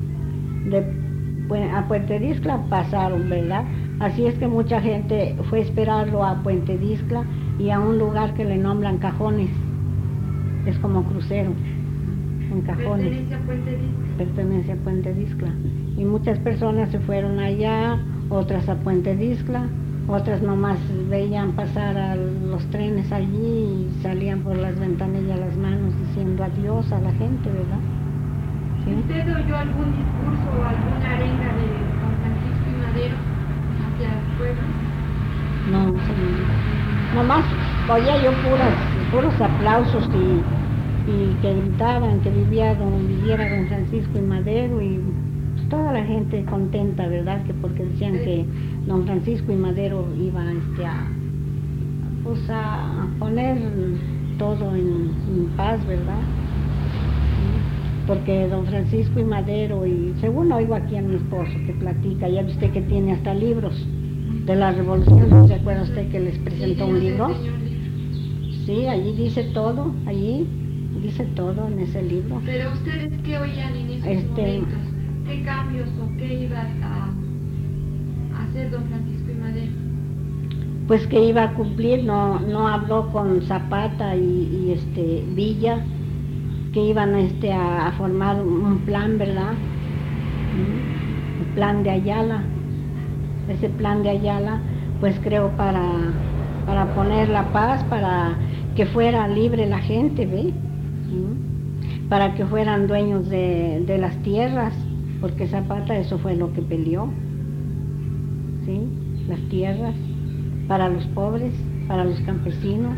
de a Puente Discla, pasaron, ¿verdad? Así es que mucha gente fue a esperarlo a Puente Discla y a un lugar que le nombran Cajones, es como crucero, en Cajones. ¿Pertenece a Puente Discla? Pertenece a Puente Discla. Y muchas personas se fueron allá, otras a Puente Discla, otras nomás veían pasar a los trenes allí y salían por las ventanillas las manos diciendo adiós a la gente, ¿verdad? ¿Sí? ¿Usted oyó algún discurso o alguna arenga de don Francisco y Madero hacia el pueblo? No, señorita. Nomás oía yo puras, puros aplausos y, y que gritaban que vivía don, viviera don Francisco y Madero, y pues, toda la gente contenta, ¿verdad? Que porque decían que don Francisco y Madero iba este, a, pues, a poner todo en, en paz, ¿verdad? Porque don Francisco y Madero, y según oigo aquí a mi esposo que platica, ya ve usted que tiene hasta libros de la revolución, ¿se acuerda usted que les presentó un libro? Sí, allí dice todo, allí dice todo en ese libro. Pero ustedes, ¿qué oían en esos Este, momentos? ¿Qué cambios o qué iba a, a hacer don Francisco y Madero? Pues que iba a cumplir, no, no habló con Zapata y, y este Villa, que iban este, a, a formar un plan, ¿verdad? El plan de Ayala. Ese plan de Ayala, pues creo para, para poner la paz, para que fuera libre la gente, ¿ve? ¿Mm? Para que fueran dueños de, de las tierras, porque Zapata eso fue lo que peleó, ¿sí? Las tierras, para los pobres, para los campesinos.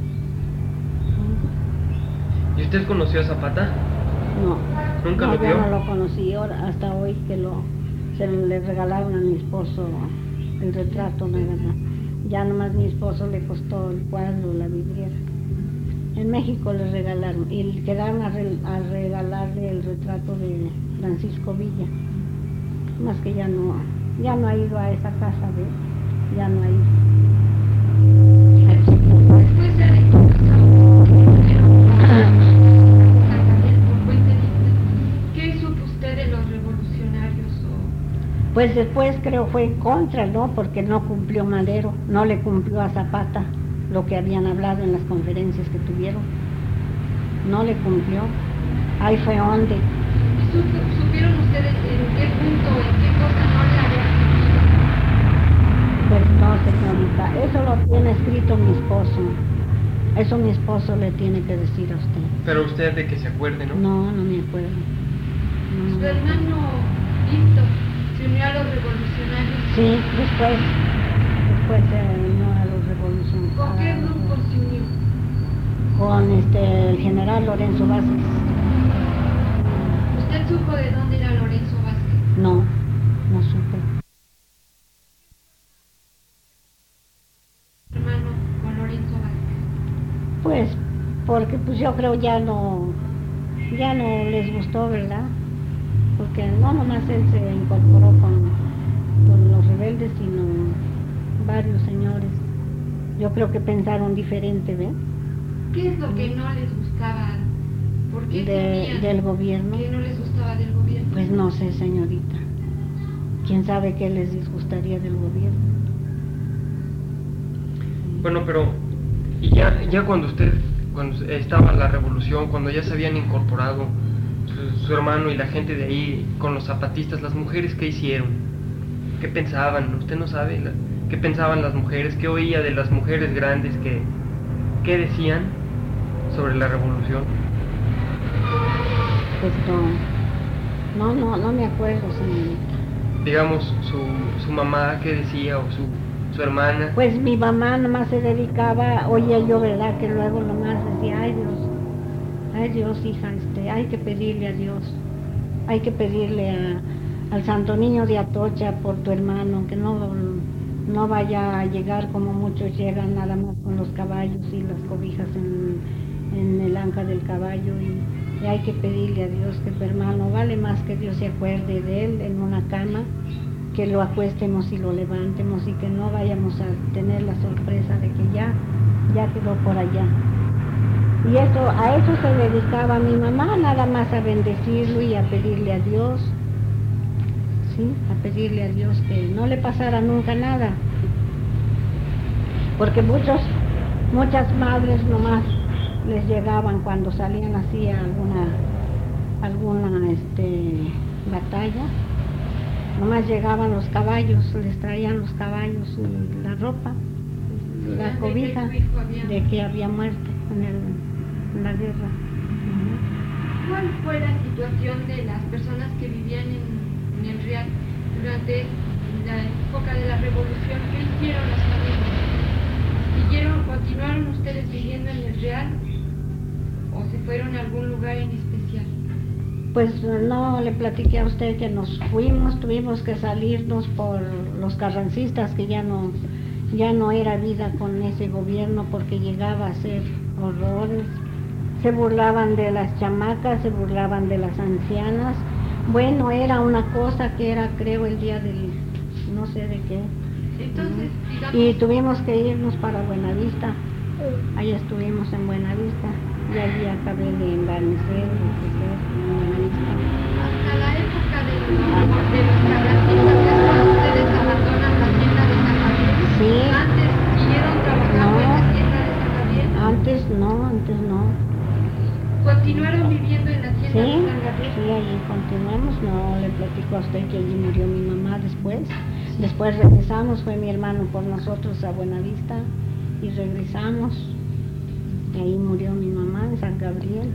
¿Y usted conoció a Zapata? No. ¿Nunca no, lo vio? Yo no lo conocí, ahora- hasta hoy que lo, se le regalaron a mi esposo el retrato, nada más. Ya nomás mi esposo le costó el cuadro, la vidriera. En México le regalaron, y le quedaron a, re- a regalarle el retrato de Francisco Villa. Más que ya no, ya no ha ido a esa casa, ¿ve? Ya no ha ido. Después de haber casado San Gabriel por Puente Disque, ¿qué supo usted de los revolucionarios? O... Pues después creo fue en contra, ¿no? Porque no cumplió Madero, no le cumplió a Zapata lo que habían hablado en las conferencias que tuvieron. No le cumplió. Ahí fue donde. ¿Supo- ¿Supieron ustedes en qué punto, en qué cosa no le había Pues no, señorita, eso lo tiene escrito mi esposo. Eso mi esposo le tiene que decir a usted. Pero usted de que se acuerde, ¿no? No, no me acuerdo. cumplido? Su No. hermano Víctor se unió a los revolucionarios. Sí, después, después se unió a los revolucionarios. ¿Con qué grupo se unió? Con este, el general Lorenzo Vázquez. ¿Usted supo de dónde era Lorenzo Vázquez? No, no supe. Hermano con Lorenzo Vázquez. Pues, porque pues yo creo ya no, ya no les gustó, ¿verdad? Porque no nomás él se incorporó con, con los rebeldes, sino varios señores. Yo creo que pensaron diferente, ¿ve? ¿Qué es lo que no les gustaba? ¿Por qué De- temían del gobierno. ¿Qué no les gustaba del gobierno? Pues no sé, señorita. ¿Quién sabe qué les disgustaría del gobierno? Bueno, pero y ya, ya cuando usted, cuando estaba la revolución, cuando ya se habían incorporado su, su hermano y la gente de ahí con los zapatistas, las mujeres, ¿qué hicieron? ¿Qué pensaban? ¿Usted no sabe la- qué pensaban las mujeres? ¿Qué oía de las mujeres grandes? que, ¿Qué decían sobre la revolución? Pues no, no, no, no me acuerdo, señorita. Digamos, su, su mamá, ¿qué decía? O su, su hermana. Pues mi mamá nomás se dedicaba, oía yo, ¿verdad? Que luego nomás decía, ay Dios, ay Dios, hija, este, hay que pedirle a Dios, hay que pedirle a, al Santo Niño de Atocha por tu hermano, que no, no vaya a llegar como muchos llegan nada más con los caballos y las cobijas en, en el anca del caballo, y, y hay que pedirle a Dios que tu hermano vale más que Dios se acuerde de él en una cama, que lo acuestemos y lo levantemos y que no vayamos a tener la sorpresa de que ya, ya quedó por allá. Y eso, a eso se dedicaba mi mamá, nada más a bendecirlo y a pedirle a Dios, sí, a pedirle a Dios que no le pasara nunca nada. Porque muchos, muchas madres nomás les llegaban cuando salían así a alguna, alguna este, batalla, nomás llegaban los caballos, les traían los caballos y la ropa, la cobija de que había muerto en, el, en la guerra. Uh-huh. ¿Cuál fue la situación de las personas que vivían en, en el Real durante la época de la Revolución? ¿Qué hicieron las familias? ¿Siguieron, continuaron ustedes viviendo en el Real o se fueron a algún lugar en especial? Pues no, le platiqué a usted que nos fuimos, tuvimos que salirnos por los carrancistas, que ya no, ya no era vida con ese gobierno porque llegaba a ser horrores. Se burlaban de las chamacas, se burlaban de las ancianas. Bueno, era una cosa que era, creo, el día del, no sé de qué. Entonces, digamos... Y tuvimos que irnos para Buenavista. Ahí estuvimos en Buenavista. Y allí acabé de embarnecer, hasta la época de los, de los carrancistas, después ustedes abandonan la hacienda de San Gabriel. Sí. ¿Antes siguieron trabajando No. en la hacienda de San Gabriel? Antes no, antes no. ¿Continuaron viviendo en la hacienda Sí, de San Gabriel? sí, allí continuamos. No le platico a usted que allí murió mi mamá después. Después regresamos, fue mi hermano por nosotros a Buenavista y regresamos. Ahí murió mi mamá en San Gabriel.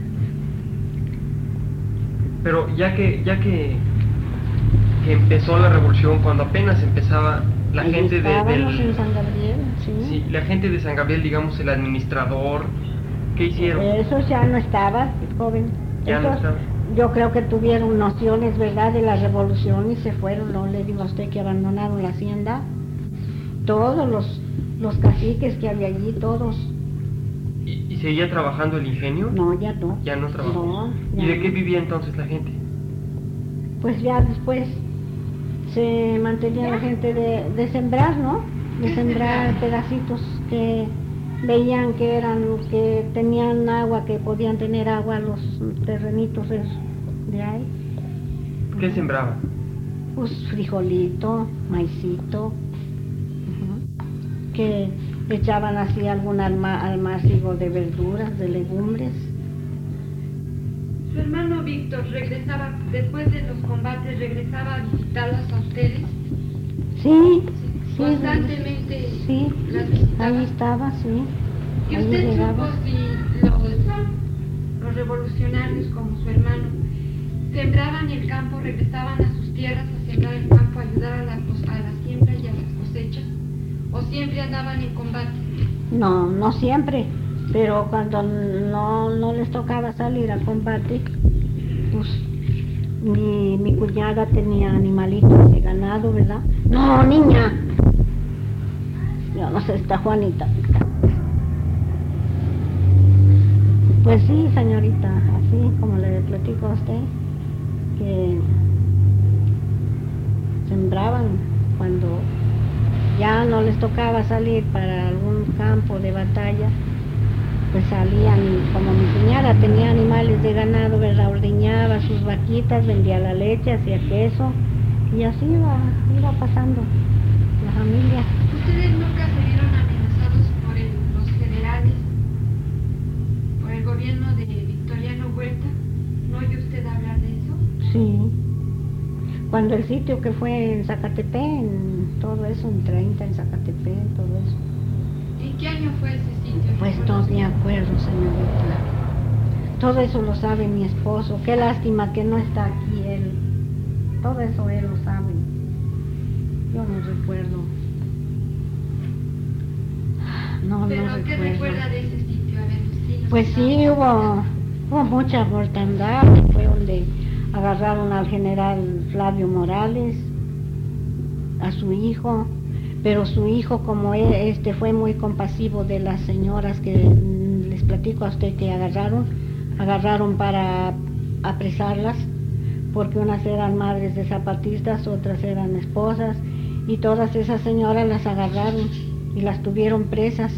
Pero ya que ya que, que empezó la revolución, cuando apenas empezaba la Ahí gente de, estábamos del, en San Gabriel, sí. sí, la gente de San Gabriel, digamos el administrador, ¿qué hicieron? Eso ya no estaba, joven. Ya no Esos, estaba. Yo creo que tuvieron nociones, ¿verdad?, de la revolución y se fueron. No le digo a usted que abandonaron la hacienda. Todos los, los caciques que había allí, todos. ¿Y, y seguía trabajando el ingenio? No, ya no. Ya no trabajó. No, ya ¿Y de no. qué vivía entonces la gente? Pues ya después se mantenía la gente de, de sembrar, ¿no? De sembrar pedacitos que veían que eran, que tenían agua, que podían tener agua los terrenitos de, de ahí. ¿Qué sembraba? Pues frijolito, maicito, uh-huh, que echaban así algún alma, almacigo de verduras, de legumbres. Su hermano Víctor regresaba, después de los combates, regresaba a visitarlas a ustedes. Sí, sí. Constantemente Sí, las visitaba. ahí estaba, sí. ¿Y Ahí usted llegaba. supo si los, los revolucionarios, como su hermano, sembraban el campo, regresaban a sus tierras a sembrar el campo, a ayudar a la, a la siembra y a las cosechas? ¿O siempre andaban en combate? No, no siempre, pero cuando no, no les tocaba salir a combate, pues mi, mi cuñada tenía animalitos de ganado, ¿verdad? No, niña. Yo no sé, está Juanita. Pues sí, señorita, así como le platico a usted, que sembraban cuando ya no les tocaba salir para algún campo de batalla, pues salían, como mi cuñada tenía animales de ganado, ¿verdad? Ordeñaba sus vaquitas, vendía la leche, hacía queso, y así iba, iba pasando la familia. ¿Ustedes nunca se vieron amenazados por el, los federales, por el gobierno de Victoriano Huerta? ¿No oye usted hablar de eso? Sí. Cuando el sitio que fue en Zacatepec, en todo eso, en treinta, en Zacatepec, todo eso. ¿En qué año fue ese sitio? Pues no me acuerdo, señorita. Todo eso lo sabe mi esposo. Qué lástima que no está aquí él. Todo eso él lo sabe. Yo no recuerdo. No, ¿Pero no qué recuerdo. recuerda de ese sitio? A ver, sí, nos Pues sí, contaba. hubo, hubo mucha mortandad. Fue donde agarraron al general Flavio Morales, a su hijo, pero su hijo, como él, este fue muy compasivo de las señoras que mm, les platico a usted que agarraron, agarraron para apresarlas, porque unas eran madres de zapatistas, otras eran esposas, y todas esas señoras las agarraron y las tuvieron presas.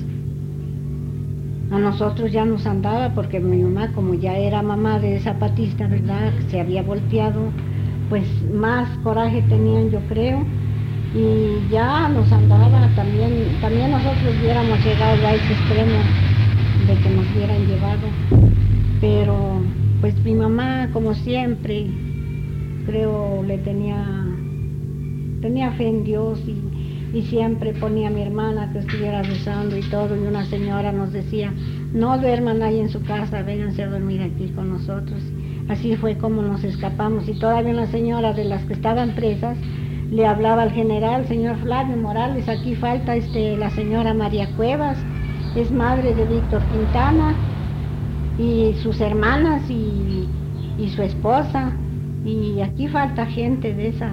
A nosotros ya nos andaba, porque mi mamá, como ya era mamá de zapatista, ¿verdad?, se había volteado, pues más coraje tenían, yo creo, y ya nos andaba también, también nosotros hubiéramos llegado a ese extremo de que nos hubieran llevado, pero pues mi mamá, como siempre, creo le tenía, tenía fe en Dios, y y siempre ponía a mi hermana que estuviera rezando y todo, y una señora nos decía, no duerman ahí en su casa, vénganse a dormir aquí con nosotros. Así fue como nos escapamos, y todavía una señora de las que estaban presas le hablaba al general, señor Flavio Morales, aquí falta este, la señora María Cuevas, es madre de Víctor Quintana, y sus hermanas y, y su esposa, y aquí falta gente de esa.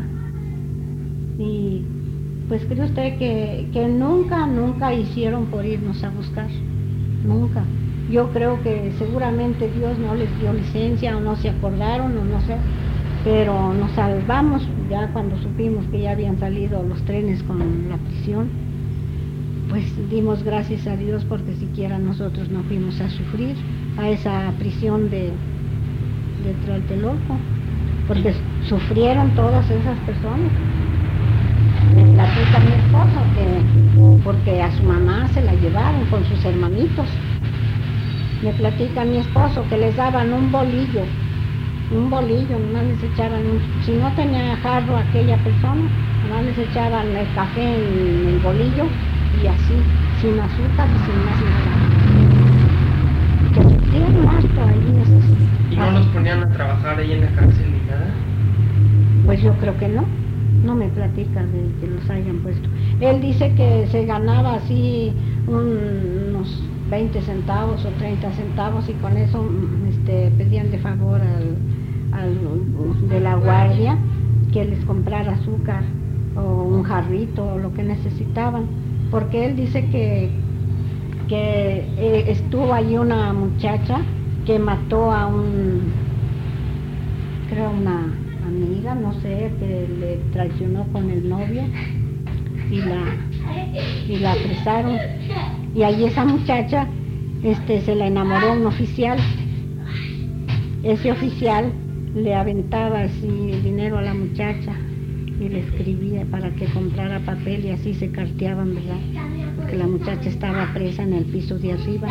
Y pues cree usted que, que nunca, nunca hicieron por irnos a buscar, nunca. Yo creo que seguramente Dios no les dio licencia, o no se acordaron, o no sé, pero nos salvamos ya cuando supimos que ya habían salido los trenes con la prisión. Pues dimos gracias a Dios, porque siquiera nosotros no fuimos a sufrir a esa prisión de, de Tlatelolco, porque sufrieron todas esas personas. Me platica mi esposo que porque a su mamá se la llevaron con sus hermanitos. Me platica mi esposo que les daban un bolillo, un bolillo, nomás les echaban un, si no tenía jarro aquella persona, nomás les echaban el café en el bolillo, y así, sin azúcar y sin más nada. Que sufrieron harto ahí esos. ¿Y no los ponían a trabajar ahí en la cárcel ni nada? Pues yo creo que no. No me platica de que los hayan puesto. Él dice que se ganaba así un, unos veinte centavos o treinta centavos, y con eso este, pedían de favor al, al de la guardia que les comprara azúcar o un jarrito o lo que necesitaban, porque él dice que, que eh, estuvo allí una muchacha que mató a un, creo una amiga, no sé, que le traicionó con el novio, y la y la apresaron, y ahí esa muchacha este se la enamoró un oficial. Ese oficial le aventaba así dinero a la muchacha y le escribía para que comprara papel, y así se carteaban, ¿verdad?, porque la muchacha estaba presa en el piso de arriba.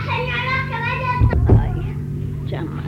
Ay, chamaca,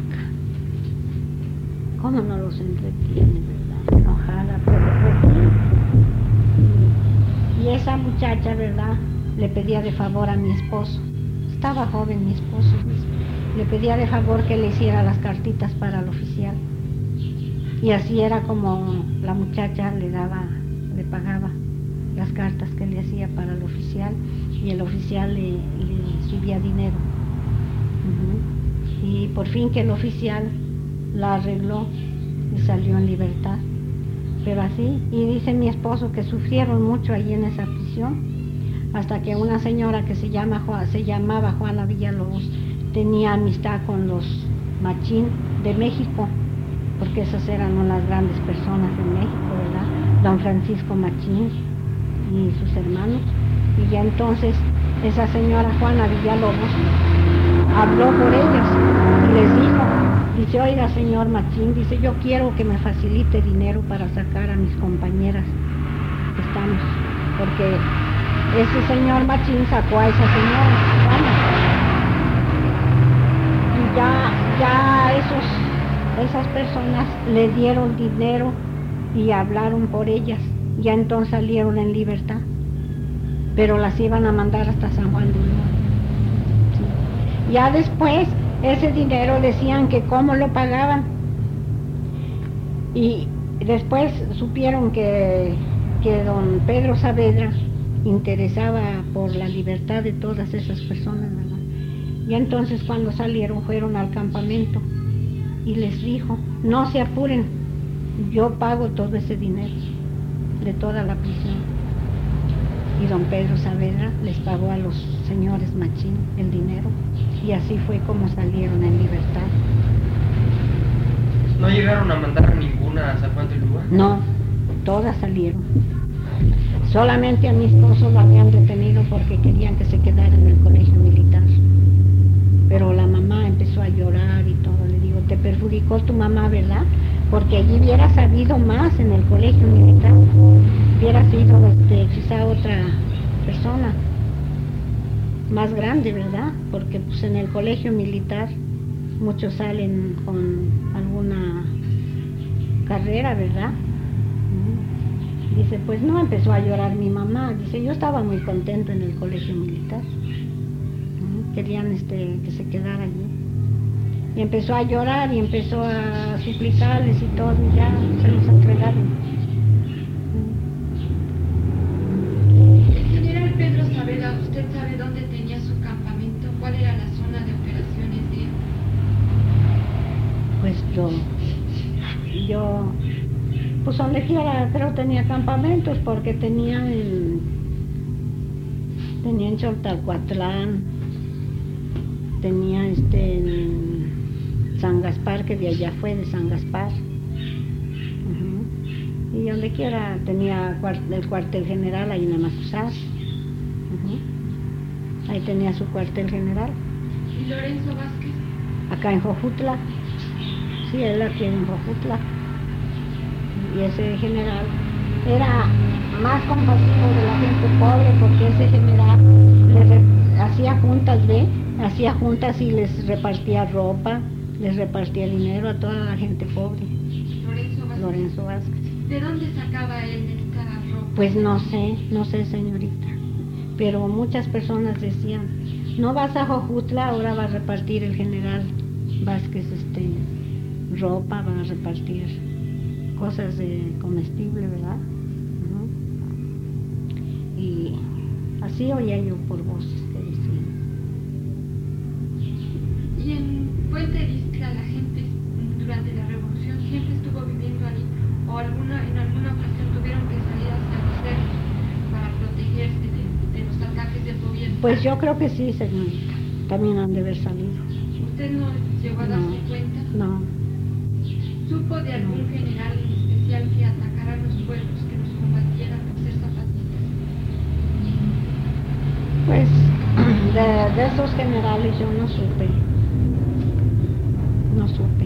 cómo no los entretiene, ¿verdad? Enojada, pero pues sí. Y, y esa muchacha, ¿verdad?, le pedía de favor a mi esposo. Estaba joven mi esposo. Le pedía de favor que le hiciera las cartitas para el oficial. Y así era como la muchacha le daba, le pagaba las cartas que le hacía para el oficial, y el oficial le, le subía dinero. Uh-huh. Y por fin que el oficial la arregló y salió en libertad, pero así, y dice mi esposo que sufrieron mucho allí en esa prisión, hasta que una señora que se llama se llamaba Juana Villalobos tenía amistad con los Machín de México, porque esas eran unas grandes personas en México, ¿verdad?, don Francisco Machín y sus hermanos, y ya entonces esa señora Juana Villalobos habló por ellos y les dijo, dice, oiga señor Machín, dice, yo quiero que me facilite dinero para sacar a mis compañeras que estamos, porque ese señor Machín sacó a esa señora Juana, y ya, ya esos, esas personas le dieron dinero y hablaron por ellas, ya entonces salieron en libertad, pero las iban a mandar hasta San Juan de Ulúa. Sí. Ya después ese dinero decían que cómo lo pagaban, y después supieron que, que don Pedro Saavedra interesaba por la libertad de todas esas personas, ¿verdad? Y entonces cuando salieron fueron al campamento y les dijo no se apuren, yo pago todo ese dinero de toda la prisión. Y don Pedro Saavedra les pagó a los señores Machín el dinero, y así fue como salieron en libertad. ¿No llegaron a mandar ninguna a San Juan de Lúa? No, todas salieron. Solamente a mi esposo lo habían detenido porque querían que se quedara en el colegio militar. Pero la mamá empezó a llorar y todo. Le digo, te perjudicó tu mamá, ¿verdad? Porque allí hubiera sabido más en el colegio militar. Hubiera sido este, quizá otra persona más grande, ¿verdad? Porque pues en el colegio militar muchos salen con alguna carrera, ¿verdad? Dice, pues no, empezó a llorar mi mamá. Dice, yo estaba muy contento en el colegio militar. Querían este, que se quedara allí. Y empezó a llorar y empezó a suplicarles y todo, y ya se los entregaron. El general Pedro Saavedra, ¿usted sabe dónde tenía su campamento? ¿Cuál era la zona de operaciones de él? Pues yo, yo, pues donde quiera creo tenía campamentos, porque tenía en, tenía en Choltalcuatlán, tenía este en San Gaspar, que de allá fue, de San Gaspar. Uh-huh. Y donde quiera tenía el cuartel general ahí en Amazuzás. Uh-huh. Ahí tenía su cuartel general. ¿Y Lorenzo Vázquez? Acá en Jojutla. Sí, él aquí en Jojutla. Y ese general era más compasivo de la gente pobre, porque ese general le re- hacía juntas, ¿ve? Hacía juntas y les repartía ropa, les repartía dinero a toda la gente pobre. Lorenzo Vázquez. Lorenzo Vázquez. ¿De dónde sacaba él esta ropa? Pues no sé, no sé, señorita. Pero muchas personas decían, no vas a Jojutla, ahora va a repartir el general Vázquez este, ropa, va a repartir cosas de comestible, ¿verdad? Uh-huh. Y así oía yo por voces que decían. Y en Puente de Ixtla la gente durante la revolución siempre estuvo viviendo ahí, o alguna, en alguna ocasión tuvieron que salir hacia los cerros para protegerse de, de los ataques del gobierno. Pues yo creo que sí, señorita, también han de haber salido. ¿Usted no llegó a darse No, cuenta? no. ¿Supo de algún general en especial que atacara a los pueblos, que los combatiera por ser zapatistas? Pues de, de esos generales yo no supe, no supe.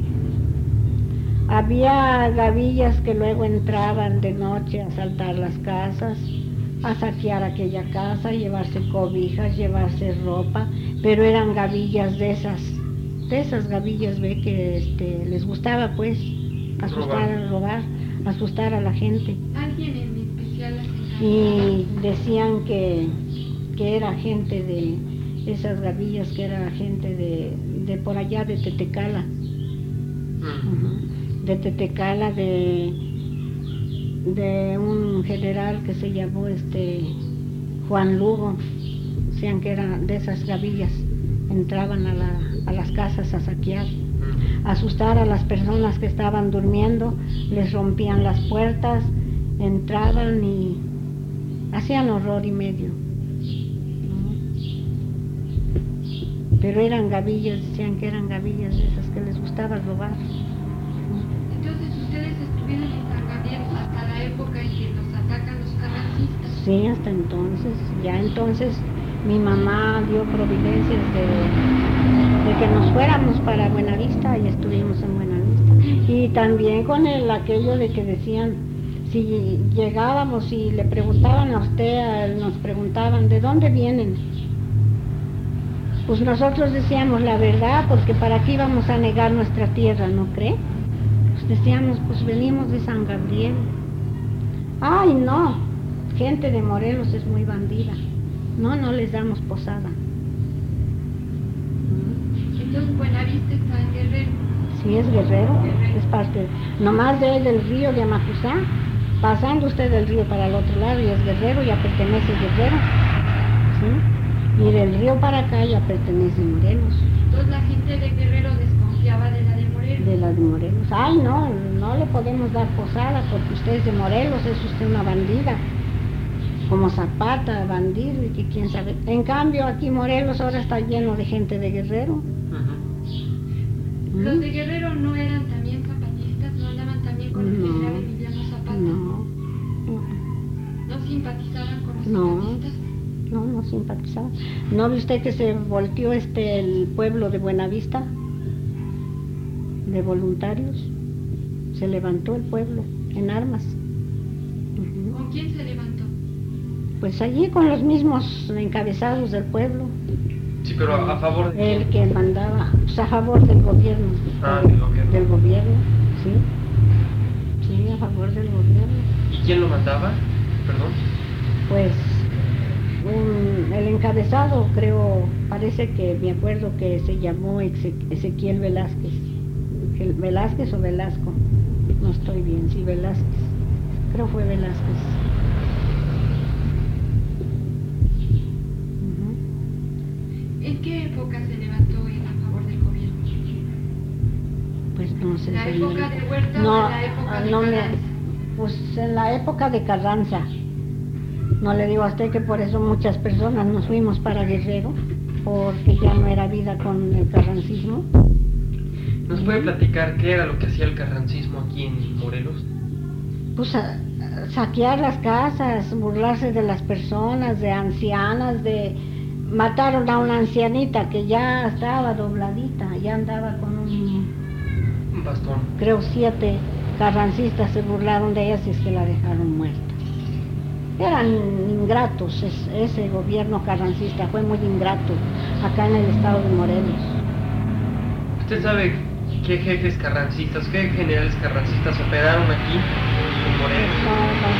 Había gavillas que luego entraban de noche a asaltar las casas, a saquear aquella casa, llevarse cobijas, llevarse ropa, pero eran gavillas de esas, de esas gavillas, ve, que este, les gustaba pues asustar, robar. robar, asustar a la gente. ¿Alguien en especial las encargaba? Y decían que, que era gente de esas gavillas, que era gente de, de por allá de Tetecala, uh-huh. de Tetecala, de, de un general que se llamó este Juan Lugo. Decían que eran de esas gavillas, entraban a, la, a las casas a saquear, a asustar a las personas que estaban durmiendo, les rompían las puertas, entraban y hacían horror y medio. Pero eran gavillas, decían que eran gavillas de esas que les gustaba robar. Entonces ustedes estuvieron en San Gabriel hasta la época en que los atacan los carrancistas. Sí, hasta entonces. Ya entonces mi mamá dio providencias de, de que nos fuéramos para Buenavista, y estuvimos en Buenavista. Y también con el aquello de que decían, si llegábamos y le preguntaban a usted, nos preguntaban, ¿de dónde vienen? Pues nosotros decíamos la verdad, porque para qué íbamos a negar nuestra tierra, ¿no cree? Pues decíamos, pues venimos de San Gabriel. Ay, no, gente de Morelos es muy bandida. No, no les damos posada. Entonces Buenavista está en Guerrero. Sí, es Guerrero, Guerrero. Es parte, nomás de del río de Amacuzá, pasando usted del río para el otro lado y es Guerrero, ya pertenece a Guerrero. ¿Sí? Y del río para acá ya pertenece a Morelos. Entonces la gente de Guerrero desconfiaba de la de Morelos. De la de Morelos. Ay, no, no le podemos dar posada porque usted es de Morelos, es usted una bandida. Como Zapata, bandido y que quién sabe. En cambio, aquí Morelos ahora está lleno de gente de Guerrero. Ujú. ¿Los de Guerrero no eran también zapatistas? ¿No andaban también con el No. general Emiliano Zapata? No, ¿No simpatizaban con los No. zapatistas? no, no simpatizaba. ¿No ve usted que se volteó este el pueblo de Buenavista? De voluntarios. Se levantó el pueblo en armas. Ujú. ¿Con quién se levantó? Pues allí con los mismos encabezados del pueblo. Sí, pero a, a favor de El quién? que mandaba, pues a favor del gobierno. Ah, del gobierno. Del gobierno, sí. Sí, a favor del gobierno. ¿Y quién lo mandaba? Perdón. Pues un- el encabezado, creo, parece que me acuerdo que se llamó Exe- Ezequiel Velázquez. El- Velázquez o Velasco, no estoy bien, sí, Velázquez. Creo fue Velázquez. Ujú. ¿En qué época se levantó él a favor del gobierno? Pues no sé. ¿La señorita. época de Huerta No, o la época de no me- Carranza? Pues en la época de Carranza. No le digo a usted que por eso muchas personas nos fuimos para Guerrero, porque ya no era vida con el carrancismo. ¿Nos puede platicar qué era lo que hacía el carrancismo aquí en Morelos? Pues a- a saquear las casas, burlarse de las personas, de ancianas, de... Mataron a una ancianita que ya estaba dobladita, ya andaba con un... Un bastón. Creo siete carrancistas se burlaron de ella y es que la dejaron muerta. Eran ingratos, es- ese gobierno carrancista fue muy ingrato acá en el estado de Morelos. ¿Usted sabe qué jefes carrancistas, qué generales carrancistas operaron aquí en Morelos? No,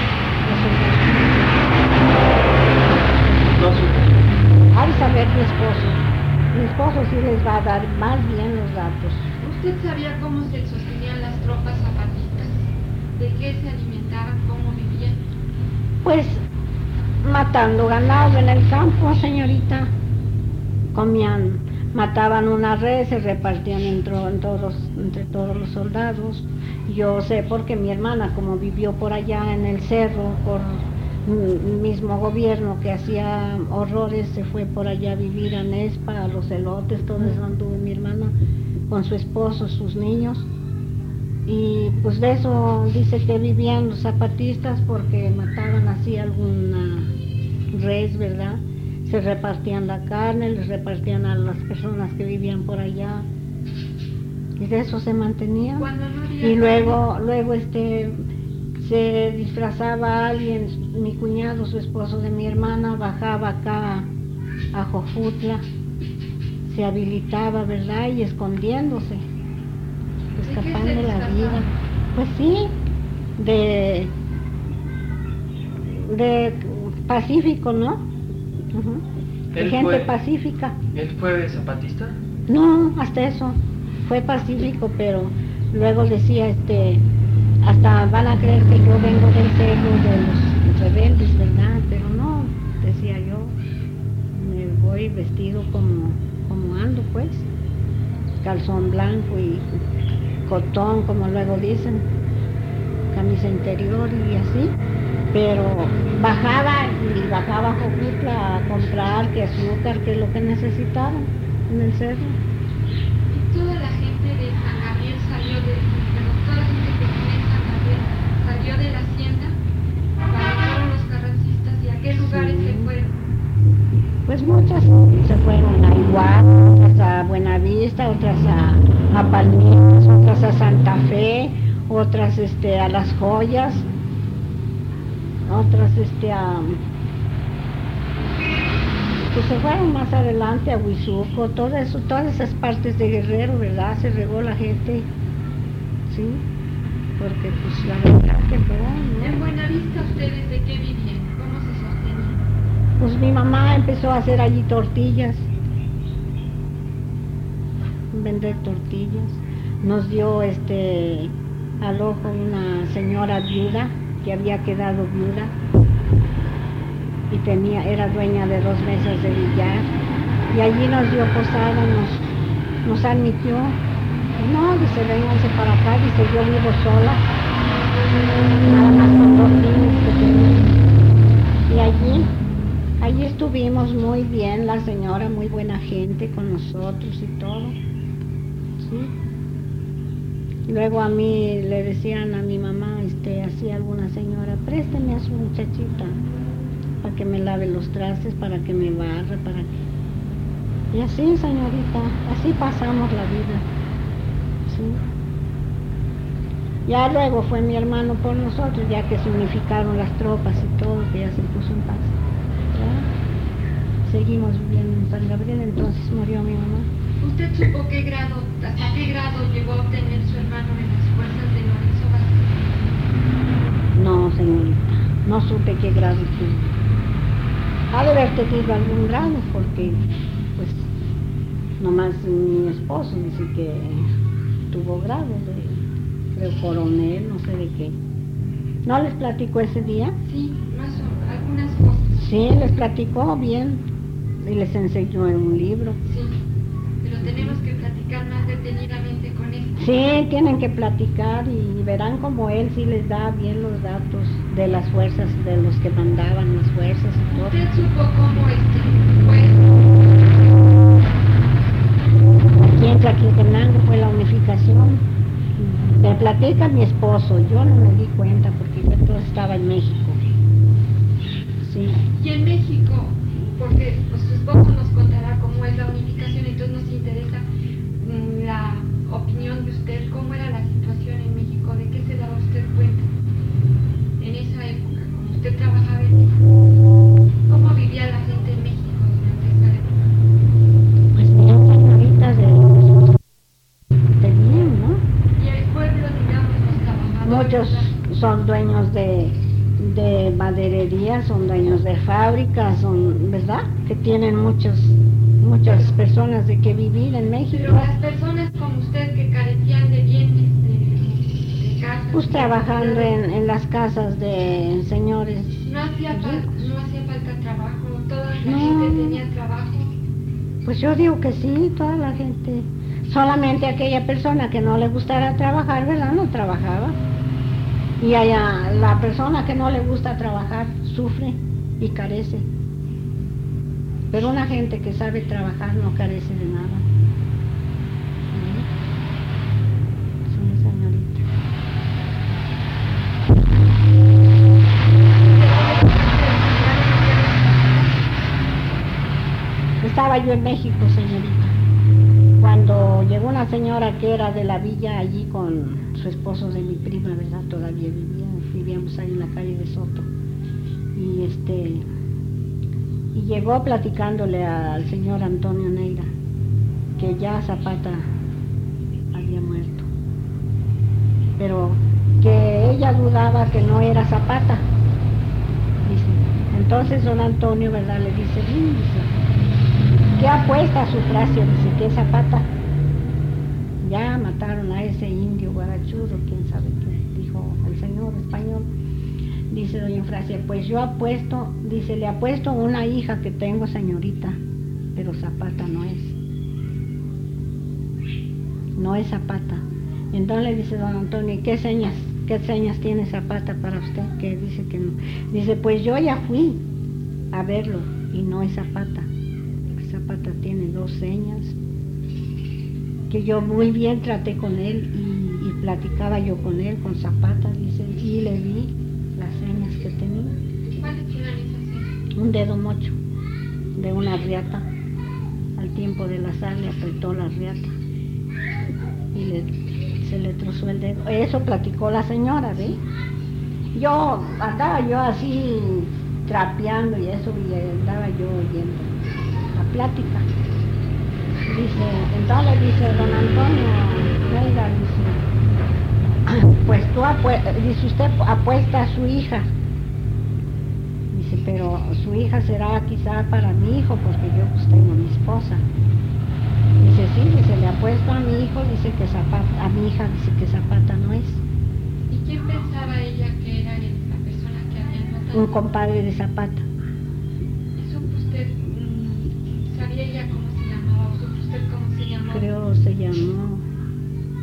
no, No supe. eso- ha de saber mi esposo. Mi esposo sí les va a dar más bien los datos. ¿Usted sabía cómo se sostenían las tropas zapatistas? ¿De qué se alimentaban? ¿Cómo vivían? Pues matando ganado en el campo, señorita. Comían, mataban una res, se repartían entre, en todos, entre todos los soldados. Yo sé porque mi hermana, como vivió por allá en el cerro, por el mismo gobierno que hacía horrores, se fue por allá a vivir a Nespa, a los elotes, todo eso anduvo mi hermana con su esposo, sus niños. Y pues de eso dice que vivían los zapatistas porque mataban así alguna res, ¿verdad? Se repartían la carne, les repartían a las personas que vivían por allá. Y de eso se mantenían. Cuando no había Y luego, luego este se disfrazaba alguien, mi cuñado, su esposo de mi hermana, bajaba acá a Jojutla, se habilitaba, ¿verdad? Y escondiéndose, qué se escapando la disfrazaba? vida. Pues sí, de, de pacífico, ¿no? Ujú. De Él gente fue- pacífica. ¿Él fue zapatista? No, hasta eso, fue pacífico, pero luego decía, este, hasta van a creer que yo vengo del cerro de los rebeldes, ¿verdad? Pero no, decía yo, me voy vestido como, como ando, pues, calzón blanco y cotón, como luego dicen, camisa interior y así, pero bajaba y bajaba a Jojutla a comprar que azúcar, que lo que necesitaban en el cerro. Y toda la gente de San Gabriel salió de, perdón, toda la gente que vivía en San Gabriel salió de la hacienda cuando fueron los carrancistas. ¿Y a qué lugares Sí. se fueron? Pues muchas se fueron a Iguala, otras a Buenavista, otras a, a Palmitas, otras a Santa Fe, otras este, a Las Joyas, otras este, a... Pues se fueron más adelante a Huizuco, todo eso, todas esas partes de Guerrero, ¿verdad? Se regó la gente, sí, porque pues la verdad que fue, ¿no? En Buenavista, ¿ustedes de qué vivían? ¿Cómo se sostenían? Pues mi mamá empezó a hacer allí tortillas, vender tortillas. Nos dio este al ojo una señora viuda que había quedado viuda y tenía, era dueña de dos mesas de billar y allí nos dio posada, nos, nos admitió No, dice, vénganse para acá, dice, yo vivo sola, nada más con dos niños que tengo. Y allí, allí estuvimos muy bien, la señora, muy buena gente con nosotros y todo, ¿sí? Luego a mí le decían a mi mamá, este, así alguna señora, présteme a su muchachita para que me lave los trastes, para que me barra, para que... Y así, señorita, así pasamos la vida, ¿sí? Ya luego fue mi hermano por nosotros, ya que se unificaron las tropas y todo, que ya se puso en paz. ¿Ya? Seguimos viviendo en San Gabriel, entonces murió mi mamá. ¿Usted supo qué grado, hasta qué grado llegó a obtener su hermano en las fuerzas de Lorenzo Vázquez? No, señorita, no supe qué grado tuvo. Ha de haber tenido algún grado, porque, pues, nomás mi esposo dice que tuvo grado de, creo, coronel, no sé de qué. ¿No les platicó ese día? Sí, más o algunas cosas. Sí, les platicó bien y les enseñó en un libro. Sí, pero tenemos que platicar más detenidamente con él. Sí, tienen que platicar y verán como él sí les da bien los datos de las fuerzas, de los que mandaban las fuerzas y todo. ¿Usted supo cómo este fue? Aquí en Tlaquiltenango fue la unificación. Me platica mi esposo, yo no me di cuenta porque yo entonces estaba en México. Sí. Y en México, porque pues, su esposo nos contará cómo es la unificación, entonces nos interesa mm, la opinión de usted, cómo era la situación en México, de qué se daba usted cuenta en esa época, cuando usted trabajaba en México, cómo vivía la gente en México durante esa época. Pues mira, señoritas de, de bien, ¿no? Y el pueblo, digamos, los trabajadores. Muchos son dueños de, de madererías, son dueños de fábricas, son, ¿verdad? Que tienen muchos, muchas personas de que vivir en México. Pero las personas como usted que carecían de bienes, de, de casas. Pues trabajando en, en las casas de señores. No hacía, fal- no hacía falta trabajo, toda la No. gente tenía trabajo. Pues yo digo que sí, toda la gente. Solamente aquella persona que no le gustara trabajar, ¿verdad? No trabajaba. Y allá, la persona que no le gusta trabajar sufre y carece. Pero una gente que sabe trabajar no carece de nada. Sí, señorita. Estaba yo en México, señorita, cuando llegó una señora que era de la villa allí con su esposo de mi prima, ¿verdad? Todavía vivía, vivíamos ahí en la calle de Soto. Y este, y llegó platicándole al señor Antonio Neira que ya Zapata había muerto, pero que ella dudaba que no era Zapata. Dice, entonces don Antonio, ¿verdad? Le dice, sí, dice, ¿qué apuesta a Sufracio? Dice, que es Zapata. Ya mataron a ese indio guarachudo, quién sabe qué, dijo el señor español. Dice doña Eufrasia, pues yo apuesto, dice, le apuesto a una hija que tengo, señorita, pero Zapata no es. No es Zapata. Entonces le dice don Antonio, ¿qué señas? ¿Qué señas tiene Zapata para usted? Que dice que no. Dice, pues yo ya fui a verlo y no es Zapata. Zapata tiene dos señas, que yo muy bien traté con él y, y platicaba yo con él, con Zapata, dice, y le vi las señas que tenía. ¿Cuáles eran esas señas? Un dedo mocho de una riata. Al tiempo de la sal le apretó la riata y le, se le trozó el dedo. Eso platicó la señora, ¿ve? Yo andaba yo así trapeando y eso, y andaba yo oyendo la plática. Dice, entonces dice don Antonio Neira, dice, pues tú apuesta, dice, usted apuesta a su hija. Dice, pero su hija será quizá para mi hijo, porque yo pues tengo mi esposa. Dice, sí, dice, le apuesto a mi hijo, dice que Zapata, a mi hija dice que Zapata no es. ¿Y quién pensaba ella que era la persona que habían matado? Un compadre de Zapata. ¿Y supo usted, mmm, sabía ella cómo se llamaba? ¿O supo usted cómo se llamaba? Creo se llamó,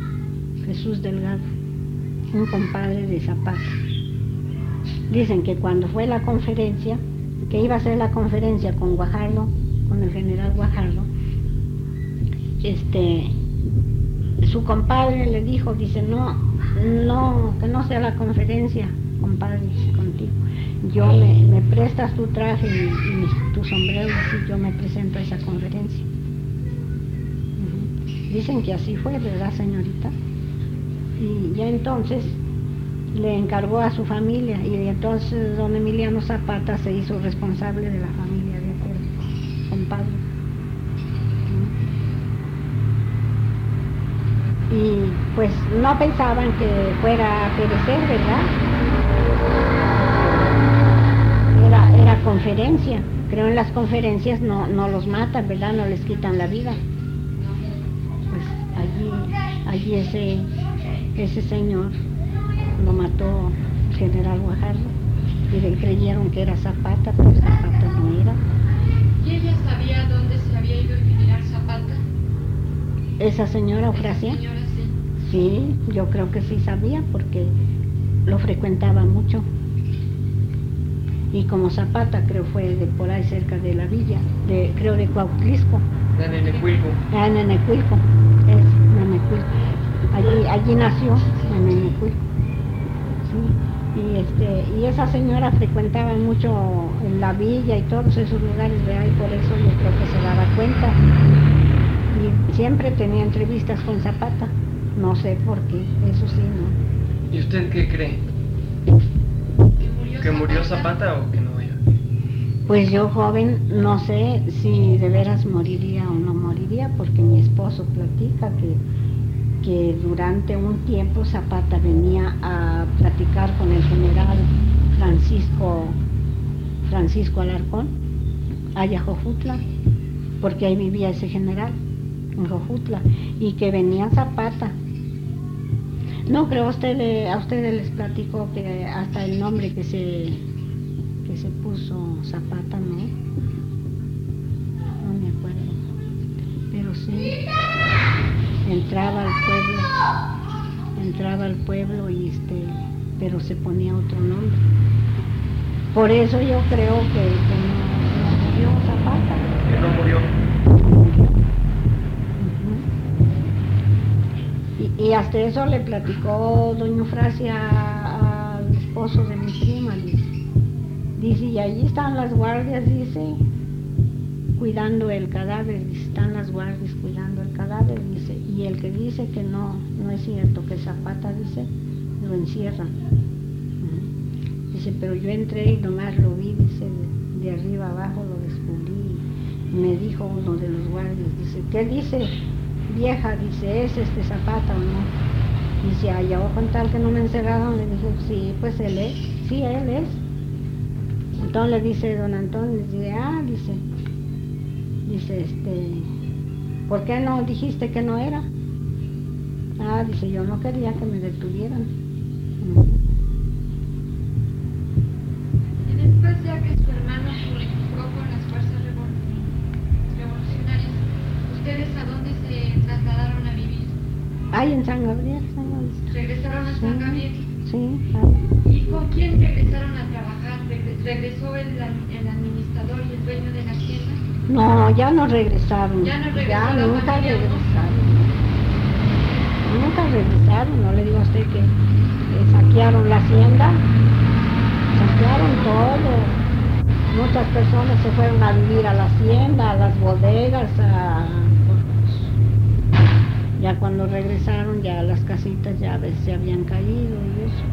Jesús Delgado, un compadre de Zapata. Dicen que cuando fue la conferencia, que iba a hacer la conferencia con Guajardo, con el general Guajardo, este, su compadre le dijo, dice, no, no, que no sea la conferencia, compadre, contigo. Yo me, me prestas tu traje y, y tu sombrero y yo me presento a esa conferencia. Uh-huh. Dicen que así fue, ¿verdad, señorita? Y ya entonces le encargó a su familia y entonces don Emiliano Zapata se hizo responsable de la familia de aquel compadre. Uh-huh. Y pues no pensaban que fuera a perecer, ¿verdad? Era, era conferencia, creo en las conferencias no, no los matan, ¿verdad? No les quitan la vida. Pues allí, allí ese, ese señor lo mató el general Guajardo y le creyeron que era Zapata, pero Zapata no era. ¿Y ella sabía dónde se había ido el general Zapata? ¿Esa señora Eufrasia? Esa señora, sí. Sí, yo creo que sí sabía porque lo frecuentaba mucho. Y como Zapata creo fue de por ahí cerca de la villa, de, creo de Cuautlisco. De Nenecuilco. Ah, Nenecuilco, es Nenecuilco. Allí, allí nació en Nenecuilco. Sí. Y, este, y esa señora frecuentaba mucho en la villa y todos esos lugares de ahí, por eso yo creo que se daba cuenta. Y siempre tenía entrevistas con Zapata, no sé por qué, eso sí, ¿no? ¿Y usted qué cree? ¿Que murió Zapata o que no era? Pues yo, joven, no sé si de veras moriría o no moriría, porque mi esposo platica que, que durante un tiempo Zapata venía a platicar con el general Francisco, Francisco Alarcón, allá a Jojutla, porque ahí vivía ese general, en Jojutla, y que venía Zapata. No, creo a usted, a ustedes les platicó que hasta el nombre que se, que se puso Zapata, ¿no? No me acuerdo. Pero sí, entraba al pueblo, entraba al pueblo y este, pero se ponía otro nombre. Por eso yo creo que, que no, no murió Zapata. Que no murió. Y hasta eso le platicó doña Eufrasia al esposo de mi prima, dice. Dice, y allí están las guardias, dice, cuidando el cadáver, dice, están las guardias cuidando el cadáver, dice, y el que dice que no, no es cierto, que Zapata, dice, lo encierran. Dice, pero yo entré y nomás lo vi, dice, de, de arriba abajo lo descubrí, y me dijo uno de los guardias, dice, ¿qué dice? Vieja, dice, ¿es este Zapata o no? Dice, ay, ojo, con tal que no me encerraron, le dije, sí, pues él es, sí, él es. Entonces le dice don Antonio, dice, ah, dice, dice, este, ¿por qué no dijiste que no era? Ah, dice, yo no quería que me detuvieran. Y después, ya que su hermano se unificó con las fuerzas revolucionarias, ¿ustedes a dónde se trasladaron a vivir? Ahí en San Gabriel, San Gabriel. ¿Regresaron a San Gabriel? Sí, ahí. ¿Y con quién regresaron a trabajar? ¿Regresó el, el administrador y el dueño de la hacienda? No, ya no regresaron. Ya no regresaron. Ya nunca regresaron. Nunca regresaron, no le digo a usted que, que saquearon la hacienda, saquearon todo. Muchas personas se fueron a vivir a la hacienda, a las bodegas, a... ya cuando regresaron ya las casitas ya a veces se habían caído y eso.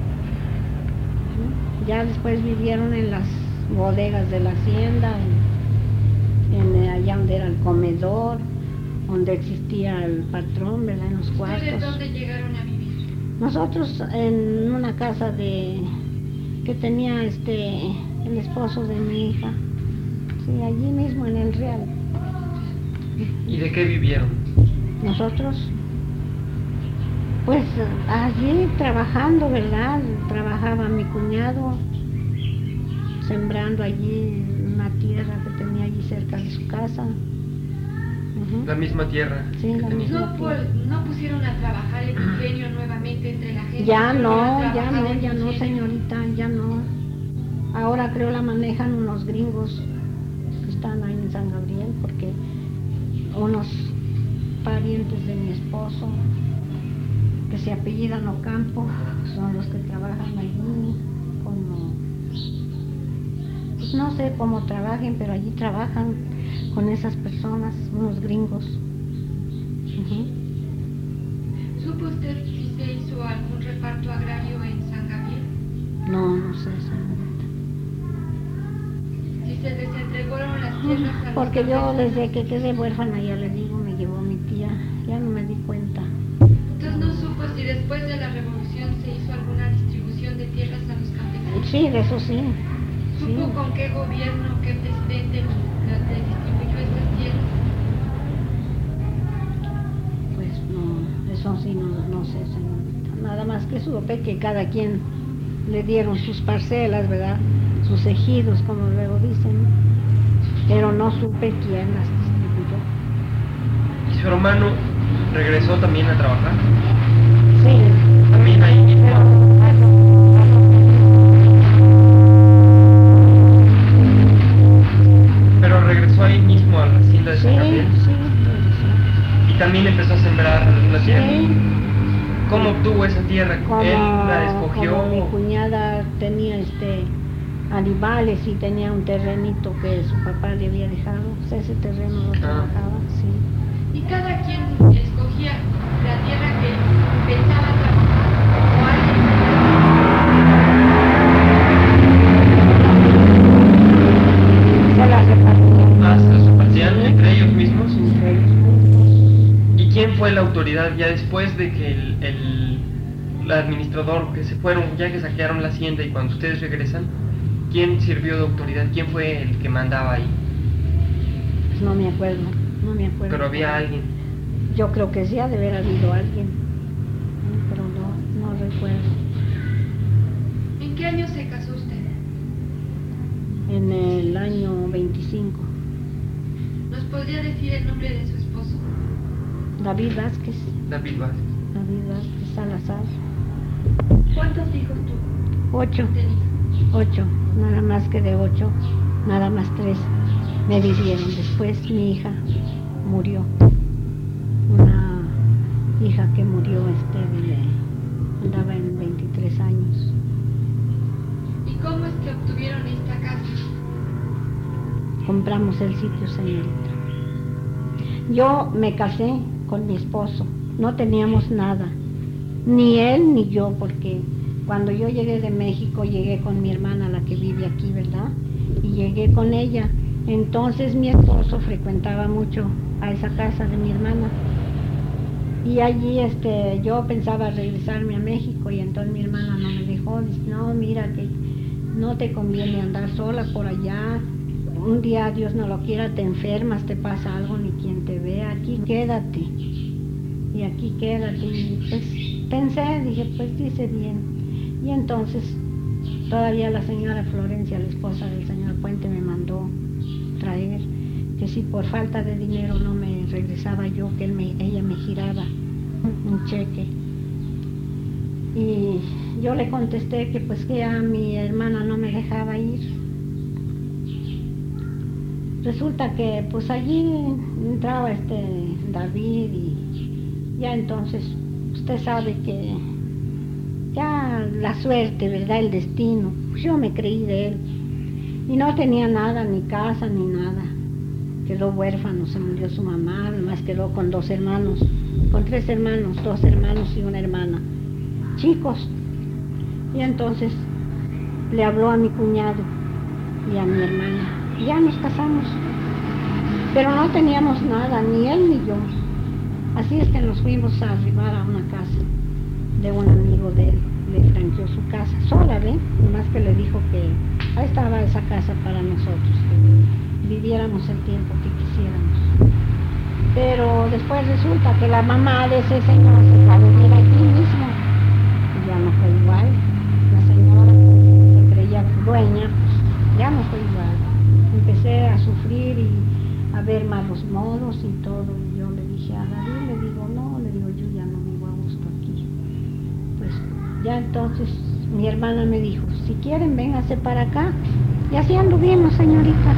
Ya después vivieron en las bodegas de la hacienda, en, en allá donde era el comedor, donde existía el patrón, ¿verdad? En los cuartos. ¿Ustedes dónde llegaron a vivir? Nosotros en una casa de que tenía este el esposo de mi hija, sí, allí mismo en el Real. ¿Y de qué vivieron? Nosotros, pues allí trabajando, ¿verdad? Trabajaba mi cuñado sembrando allí una tierra que tenía allí cerca de su casa. Ujú. La misma tierra. Sí, la que misma. ¿No, pu- ¿No pusieron a trabajar el ingenio nuevamente entre la gente? Ya que no, hubiera ya trabajado no, el ya no, ingenio? señorita, ya no. Ahora creo la manejan unos gringos que están ahí en San Gabriel, porque unos parientes de mi esposo, que se apellidan Ocampo, son los que trabajan allí, como, pues no sé cómo trabajen, pero allí trabajan con esas personas, unos gringos. Ujú. ¿Supo usted si se hizo algún reparto agrario en San Gabriel? No, no sé, señorita. Si se les entregaron las tierras a los Porque yo campesinos. desde que quedé huérfana, ya le digo, me llevó mi tía, ya no me di cuenta. Entonces no supo si después de la revolución se hizo alguna distribución de tierras a los campesinos. Sí, de eso sí. ¿Supo Sí. con qué gobierno, qué presidente le le distribuyó estas tierras? Pues no, eso sí no, no sé, señorita. Nada más que supe que cada quien le dieron sus parcelas, ¿verdad? Sus ejidos, como luego dicen. Pero no supe quién las distribuyó. ¿Y su hermano regresó también a trabajar? Sí. También ahí mismo. Pero, Pero regresó ahí mismo a la hacienda de sí, San Gabriel. sí, Y también empezó a sembrar la tierra. sí. ¿Cómo obtuvo esa tierra? Como, ¿Él la escogió? como mi cuñada tenía este animales y tenía un terrenito que su papá le había dejado, pues ese terreno lo trabajaba, sí. Y cada quien escogía la tierra que pensaba trabajar o alguien. Se las repartían. Ah, ¿se los repartían entre ellos mismos? Entre ellos mismos. ¿Y quién fue la autoridad ya después de que el, el, el administrador, que se fueron, ya que saquearon la hacienda y cuando ustedes regresan, quién sirvió de autoridad? ¿Quién fue el que mandaba ahí? Pues no me acuerdo, no me acuerdo. Pero había alguien. Yo creo que sí ha de haber habido alguien, pero no, no recuerdo. ¿En qué año se casó usted? En el año veinticinco. ¿Nos podría decir el nombre de su esposo? David Vázquez, David Vázquez. David Vázquez Salazar. ¿Cuántos hijos tuvo? Ocho, Tenía. ocho, nada más que de ocho, nada más tres me vivieron. Después mi hija murió, una hija que murió, este, de, andaba en veintitrés años. ¿Y cómo es que obtuvieron esta casa? Compramos el sitio, señorita. Yo me casé con mi esposo, no teníamos nada, ni él ni yo, porque cuando yo llegué de México, llegué con mi hermana, la que vive aquí, ¿verdad? Y llegué con ella. Entonces mi esposo frecuentaba mucho a esa casa de mi hermana. Y allí este, yo pensaba regresarme a México y entonces mi hermana no me dejó. Dice, no, mira que no te conviene andar sola por allá. Un día, Dios no lo quiera, te enfermas, te pasa algo, ni quien te vea. Aquí quédate. Y aquí quédate. Y pues pensé, dije, pues dice bien. Y entonces todavía la señora Florencia, la esposa del señor Puente, me mandó traer que si por falta de dinero no me regresaba yo, que él me, ella me giraba un cheque. Y yo le contesté que pues que ya mi hermana no me dejaba ir. Resulta que pues allí entraba este David y ya entonces usted sabe que ya la suerte, ¿verdad? El destino. Pues yo me creí de él. Y no tenía nada, ni casa, ni nada. Quedó huérfano, se murió su mamá, además quedó con dos hermanos, con tres hermanos, dos hermanos y una hermana, chicos. Y entonces le habló a mi cuñado y a mi hermana. Y ya nos casamos. Pero no teníamos nada, ni él ni yo. Así es que nos fuimos a arribar a una casa de un amigo de él. Le franqueó su casa sola, ¿ven? Nomás que le dijo que ahí estaba esa casa para nosotros, que viviéramos el tiempo que quisiéramos. Pero después resulta que la mamá de ese señor se fue a vivir aquí mismo. Y ya no fue igual. La señora se creía dueña, pues ya no fue igual. Empecé a sufrir y a ver malos modos y todo. Y yo le dije a David, le digo, no, le digo, yo ya no vivo a gusto aquí. Pues ya entonces mi hermana me dijo, si quieren, vénganse para acá. Y así anduvimos, señorita.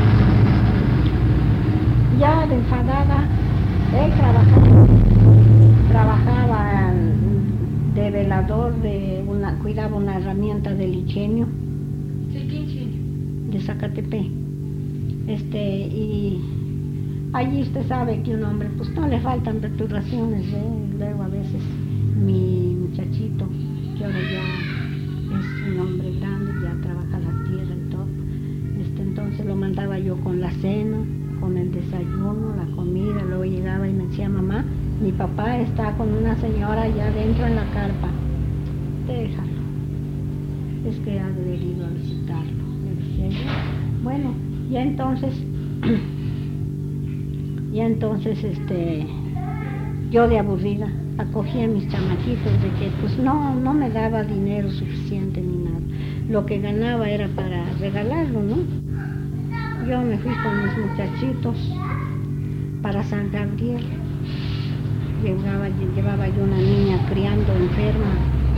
Ya de enfadada, él trabajaba, trabajaba de velador, de una, cuidaba una herramienta del ingenio. ¿De qué ingenio? De Zacatepec. Este, y allí usted sabe que un hombre, pues no le faltan perturbaciones, ¿eh? Luego a veces mi muchachito, que ahora ya es un hombre grande, ya trabaja la tierra y todo, este, entonces lo mandaba yo con la cena, con el desayuno, la comida, luego llegaba y me decía, mamá, mi papá está con una señora allá adentro en la carpa, déjalo, es que ha de ir a visitarlo, le decía yo. Bueno, ya entonces, ya entonces, este, yo de aburrida acogí a mis chamaquitos de que pues no, no me daba dinero suficiente ni nada. Lo que ganaba era para regalarlo, ¿no? Yo me fui con mis muchachitos para San Gabriel. Llevaba, llevaba yo una niña criando enferma.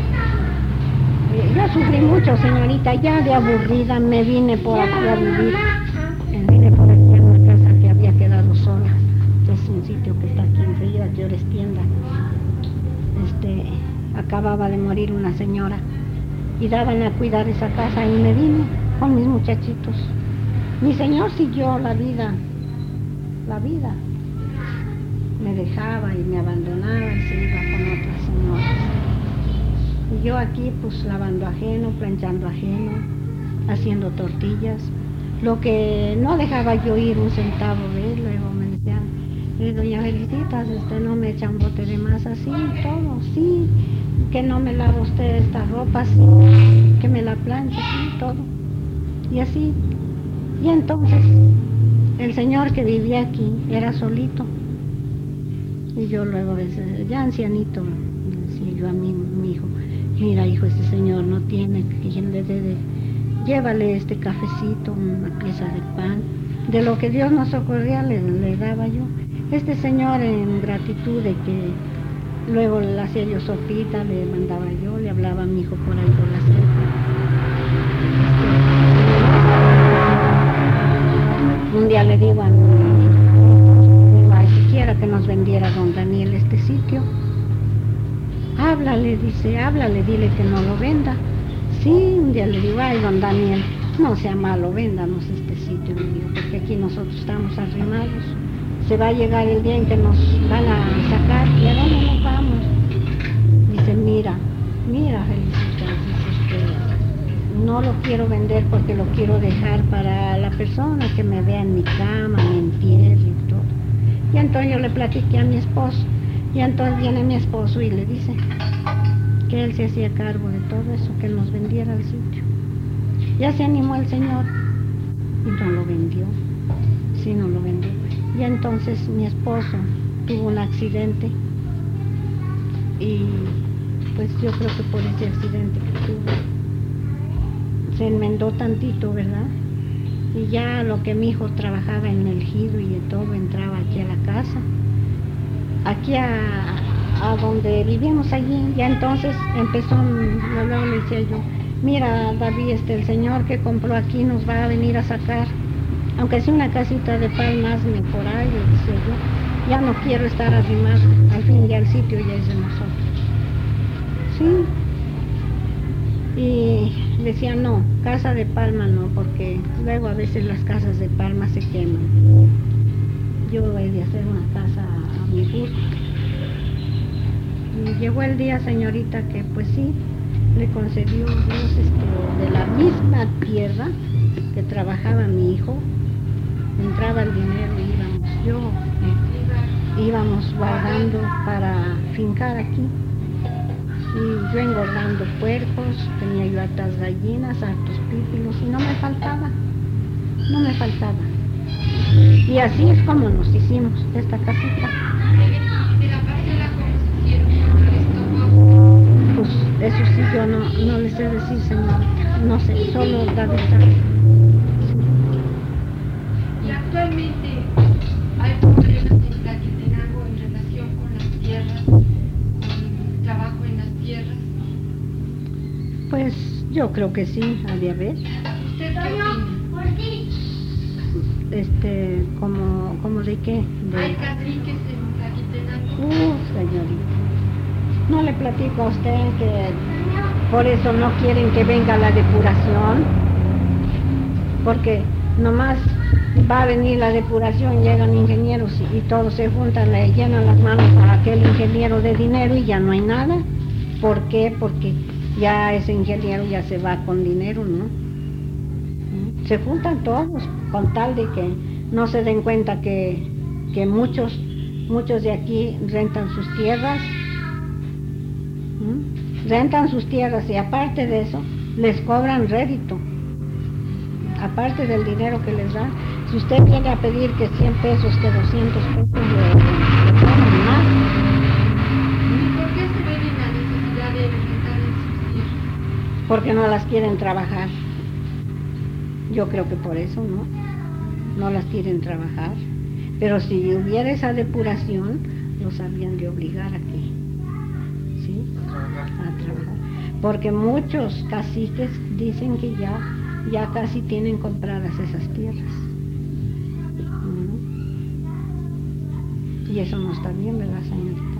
Yo sufrí mucho, señorita, ya de aburrida me vine por aquí a vivir. Me vine por aquí a una casa que había quedado sola. Es un sitio que está aquí en Río, de Orestienda. Este, acababa de morir una señora y daban a cuidar esa casa y me vine con mis muchachitos. Mi señor siguió la vida, la vida. Me dejaba y me abandonaba y se iba con otras señoras. Y yo aquí pues lavando ajeno, planchando ajeno, haciendo tortillas. Lo que no dejaba yo ir un centavo de él, luego me decían, eh, doña Felicitas, usted no me echa un bote de masa, sí, todo, sí, que no me lava usted esta ropa, sí, que me la plancha, sí, todo. Y así. Y entonces, el señor que vivía aquí era solito. Y yo luego, ya ancianito, le decía yo a mi, mi hijo, mira hijo, este señor no tiene quien le dé de, llévale este cafecito, una pieza de pan, de lo que Dios nos ocurría le, le daba yo. Este señor en gratitud de que luego le hacía yo sopita, le mandaba yo, le hablaba a mi hijo por ahí por la cerca. Un día le digo a mi siquiera que nos vendiera don Daniel este sitio. Háblale, dice, háblale, dile que no lo venda. Sí, un día le digo, ay, don Daniel, no sea malo, véndanos este sitio, le digo, porque aquí nosotros estamos arrimados. Se va a llegar el día en que nos van a sacar, ¿y a dónde nos vamos? Dice, mira, mira, Felicitas, dice que no lo quiero vender porque lo quiero dejar para la persona que me vea en mi cama, me entierre y todo. Y entonces yo le platiqué a mi esposo, y entonces viene mi esposo y le dice que él se hacía cargo de todo eso, que él nos vendiera el sitio. Ya se animó el señor y no lo vendió, sí, no lo vendió. Y entonces mi esposo tuvo un accidente y pues yo creo que por ese accidente que tuvo se enmendó tantito, ¿verdad? Y ya lo que mi hijo trabajaba en el giro y de todo entraba aquí a la casa, aquí a, a donde vivíamos allí. Ya entonces empezó, luego le decía yo, mira David, este, el señor que compró aquí nos va a venir a sacar, aunque sea una casita de palmas ni por ahí, le decía yo, ya no quiero estar arrimado, al fin ya el sitio ya es de nosotros. Sí. Y decía, no, casa de palma no, porque luego a veces las casas de palma se queman. Yo he de hacer una casa a mi gusto. Y llegó el día, señorita, que pues sí, le concedió Dios este, de la misma tierra que trabajaba mi hijo, entraba el dinero y íbamos yo, eh, íbamos guardando para fincar aquí. Y yo engordando puercos, tenía yo hartas gallinas, hartos pípilos, y no me faltaba, no me faltaba. Y así es como nos hicimos de esta casita. ¿De la parcela cómo se hicieron? Pues eso sí, yo no, no les sé decir, señorita, no sé, solo David sabe. Y actualmente, Yo creo que sí, ha de haber. ¿Usted qué opina? Este, como, como de qué? De... Hay caciques en Tlaquiltenango. Uh, señorita. No le platico a usted que por eso no quieren que venga la depuración, porque nomás va a venir la depuración, llegan ingenieros y, y todos se juntan, le llenan las manos a aquel ingeniero de dinero y ya no hay nada. ¿Por qué? Porque ya ese ingeniero ya se va con dinero, ¿no? Se juntan todos con tal de que no se den cuenta que, que muchos, muchos de aquí rentan sus tierras, ¿Mm? rentan sus tierras y aparte de eso les cobran rédito, aparte del dinero que les dan. Si usted viene a pedir que cien pesos, que doscientos pesos, le, le cobran más. ¿Por qué se ven en la necesidad de rentar sus tierras? Porque no las quieren trabajar. Yo creo que por eso, ¿no? No las quieren trabajar. Pero si hubiera esa depuración, los habían de obligar a que, ¿sí? A trabajar. Porque muchos caciques dicen que ya, ya casi tienen compradas esas tierras. ¿Mm? Y eso no está bien, ¿verdad, señorita?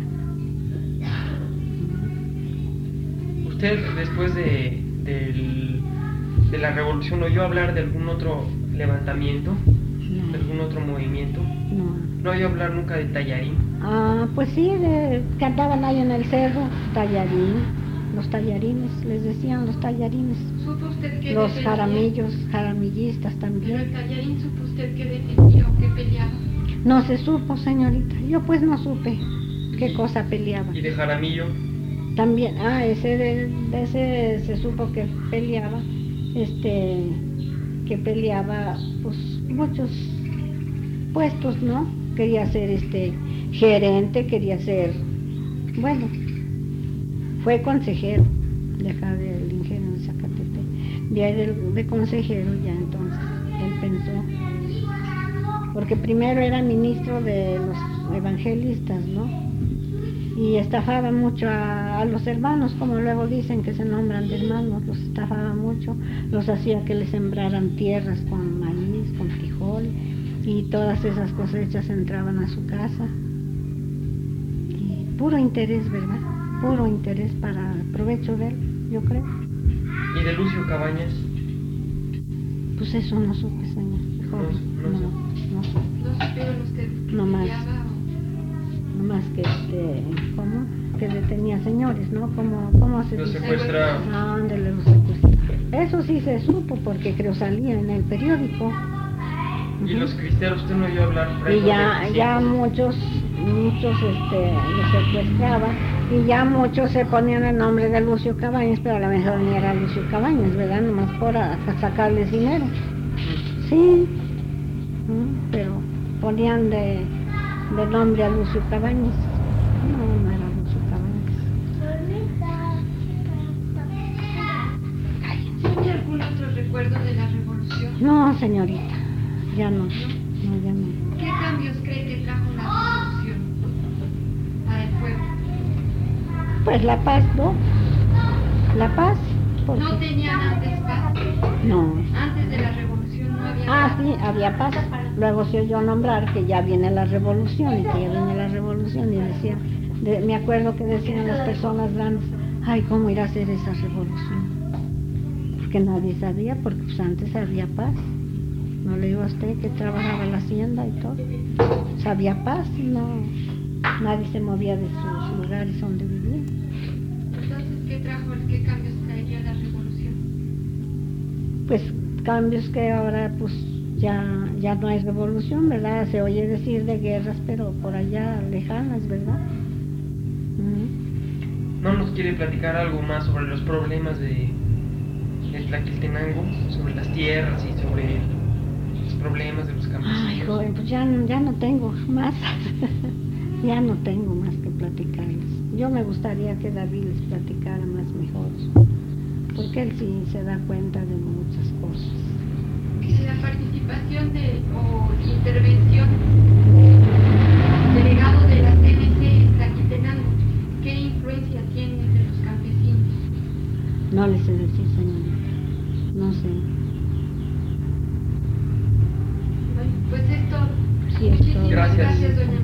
¿Mm? ¿Usted después de, del, de la revolución oyó hablar de algún otro levantamiento? No. ¿De algún otro movimiento? No. ¿No oyó hablar nunca de Tallarín? Ah, pues sí, de, que andaban ahí en el cerro, Tallarín, los tallarines, les decían los tallarines, ¿Supo usted que los defendía? jaramillos, jaramillistas Pero el también. Tallarín, ¿supo usted que defendía o que peleaba? No se supo, señorita, yo pues no supe qué cosa peleaba. ¿Y de Jaramillo? También, ah, ese, de, de ese se supo que peleaba, este, que peleaba, pues, muchos puestos, ¿no? Quería ser, este, gerente, quería ser, bueno, fue consejero de acá del ingenio de Zacatepec. De ahí de, de consejero ya entonces, él pensó, porque primero era ministro de los evangelistas, ¿no? Y estafaba mucho a, a los hermanos, como luego dicen que se nombran de hermanos, los estafaba mucho, los hacía que les sembraran tierras con maíz, con frijol, y todas esas cosechas entraban a su casa. Y puro interés, ¿verdad? Puro interés para provecho de él, yo creo. ¿Y de Lucio Cabañas? Pues eso no supe, señor. Mejor, No, no no, supe. no supe. ¿No supieron los que No más. peleaba o...? No más que, este, ¿cómo? Que detenía señores, ¿no? ¿Cómo, cómo se Los dice? secuestraba. Ah, ándale, los secuestraba. Eso sí se supo porque creo salía en el periódico. ¿Y los cristeros usted no oyó hablar? por ahí Y ya, por ya veinticinco? muchos, muchos este, los secuestraba y ya muchos se ponían el nombre de Lucio Cabañas, pero a lo mejor ni era Lucio Cabañas, ¿verdad? Nomás por a, a sacarles dinero. Sí, mm, pero ponían de, de nombre a Lucio Cabañas. No, no era Lucio Cabañas. ¿Tiene algún otro recuerdo de la revolución? No, señorita, ya no, no, ya no. ¿Qué cambios cree que trajo la revolución para el pueblo? Pues la paz, ¿no? La paz. ¿por ¿No qué? tenían antes paz? No. Antes de la revolución no había Ah, paz. sí, había paz. Luego se oyó nombrar que ya viene la revolución y que ya viene la revolución y decía, de- me acuerdo que decían las personas grandes, ay, ¿cómo irá a ser esa revolución? Porque nadie sabía, porque pues antes había paz. No le digo a usted que trabajaba en la hacienda y todo. Pues había paz, no, nadie se movía de sus lugares donde vivía. Entonces, ¿qué trajo, qué cambios traería la revolución? Pues cambios que ahora pues ya, ya no hay revolución, ¿verdad? Se oye decir de guerras, pero por allá lejanas, ¿verdad? Mm. ¿No nos quiere platicar algo más sobre los problemas de, de Tlaquiltenango? Sobre las tierras y sobre los problemas de los campesinos. Ay, joven, pues ya, ya no tengo más, ya no tengo más que platicarles. Yo me gustaría que David les platicara más mejor, porque él sí se da cuenta de muchas cosas. En la participación de, o intervención delegado de la C N C en Tlaquiltenango, ¿qué influencia tiene entre los campesinos? No le sé decir, señorita. No sé. Bueno, pues es todo. Sí, es todo. Muchísimas Gracias. gracias, doña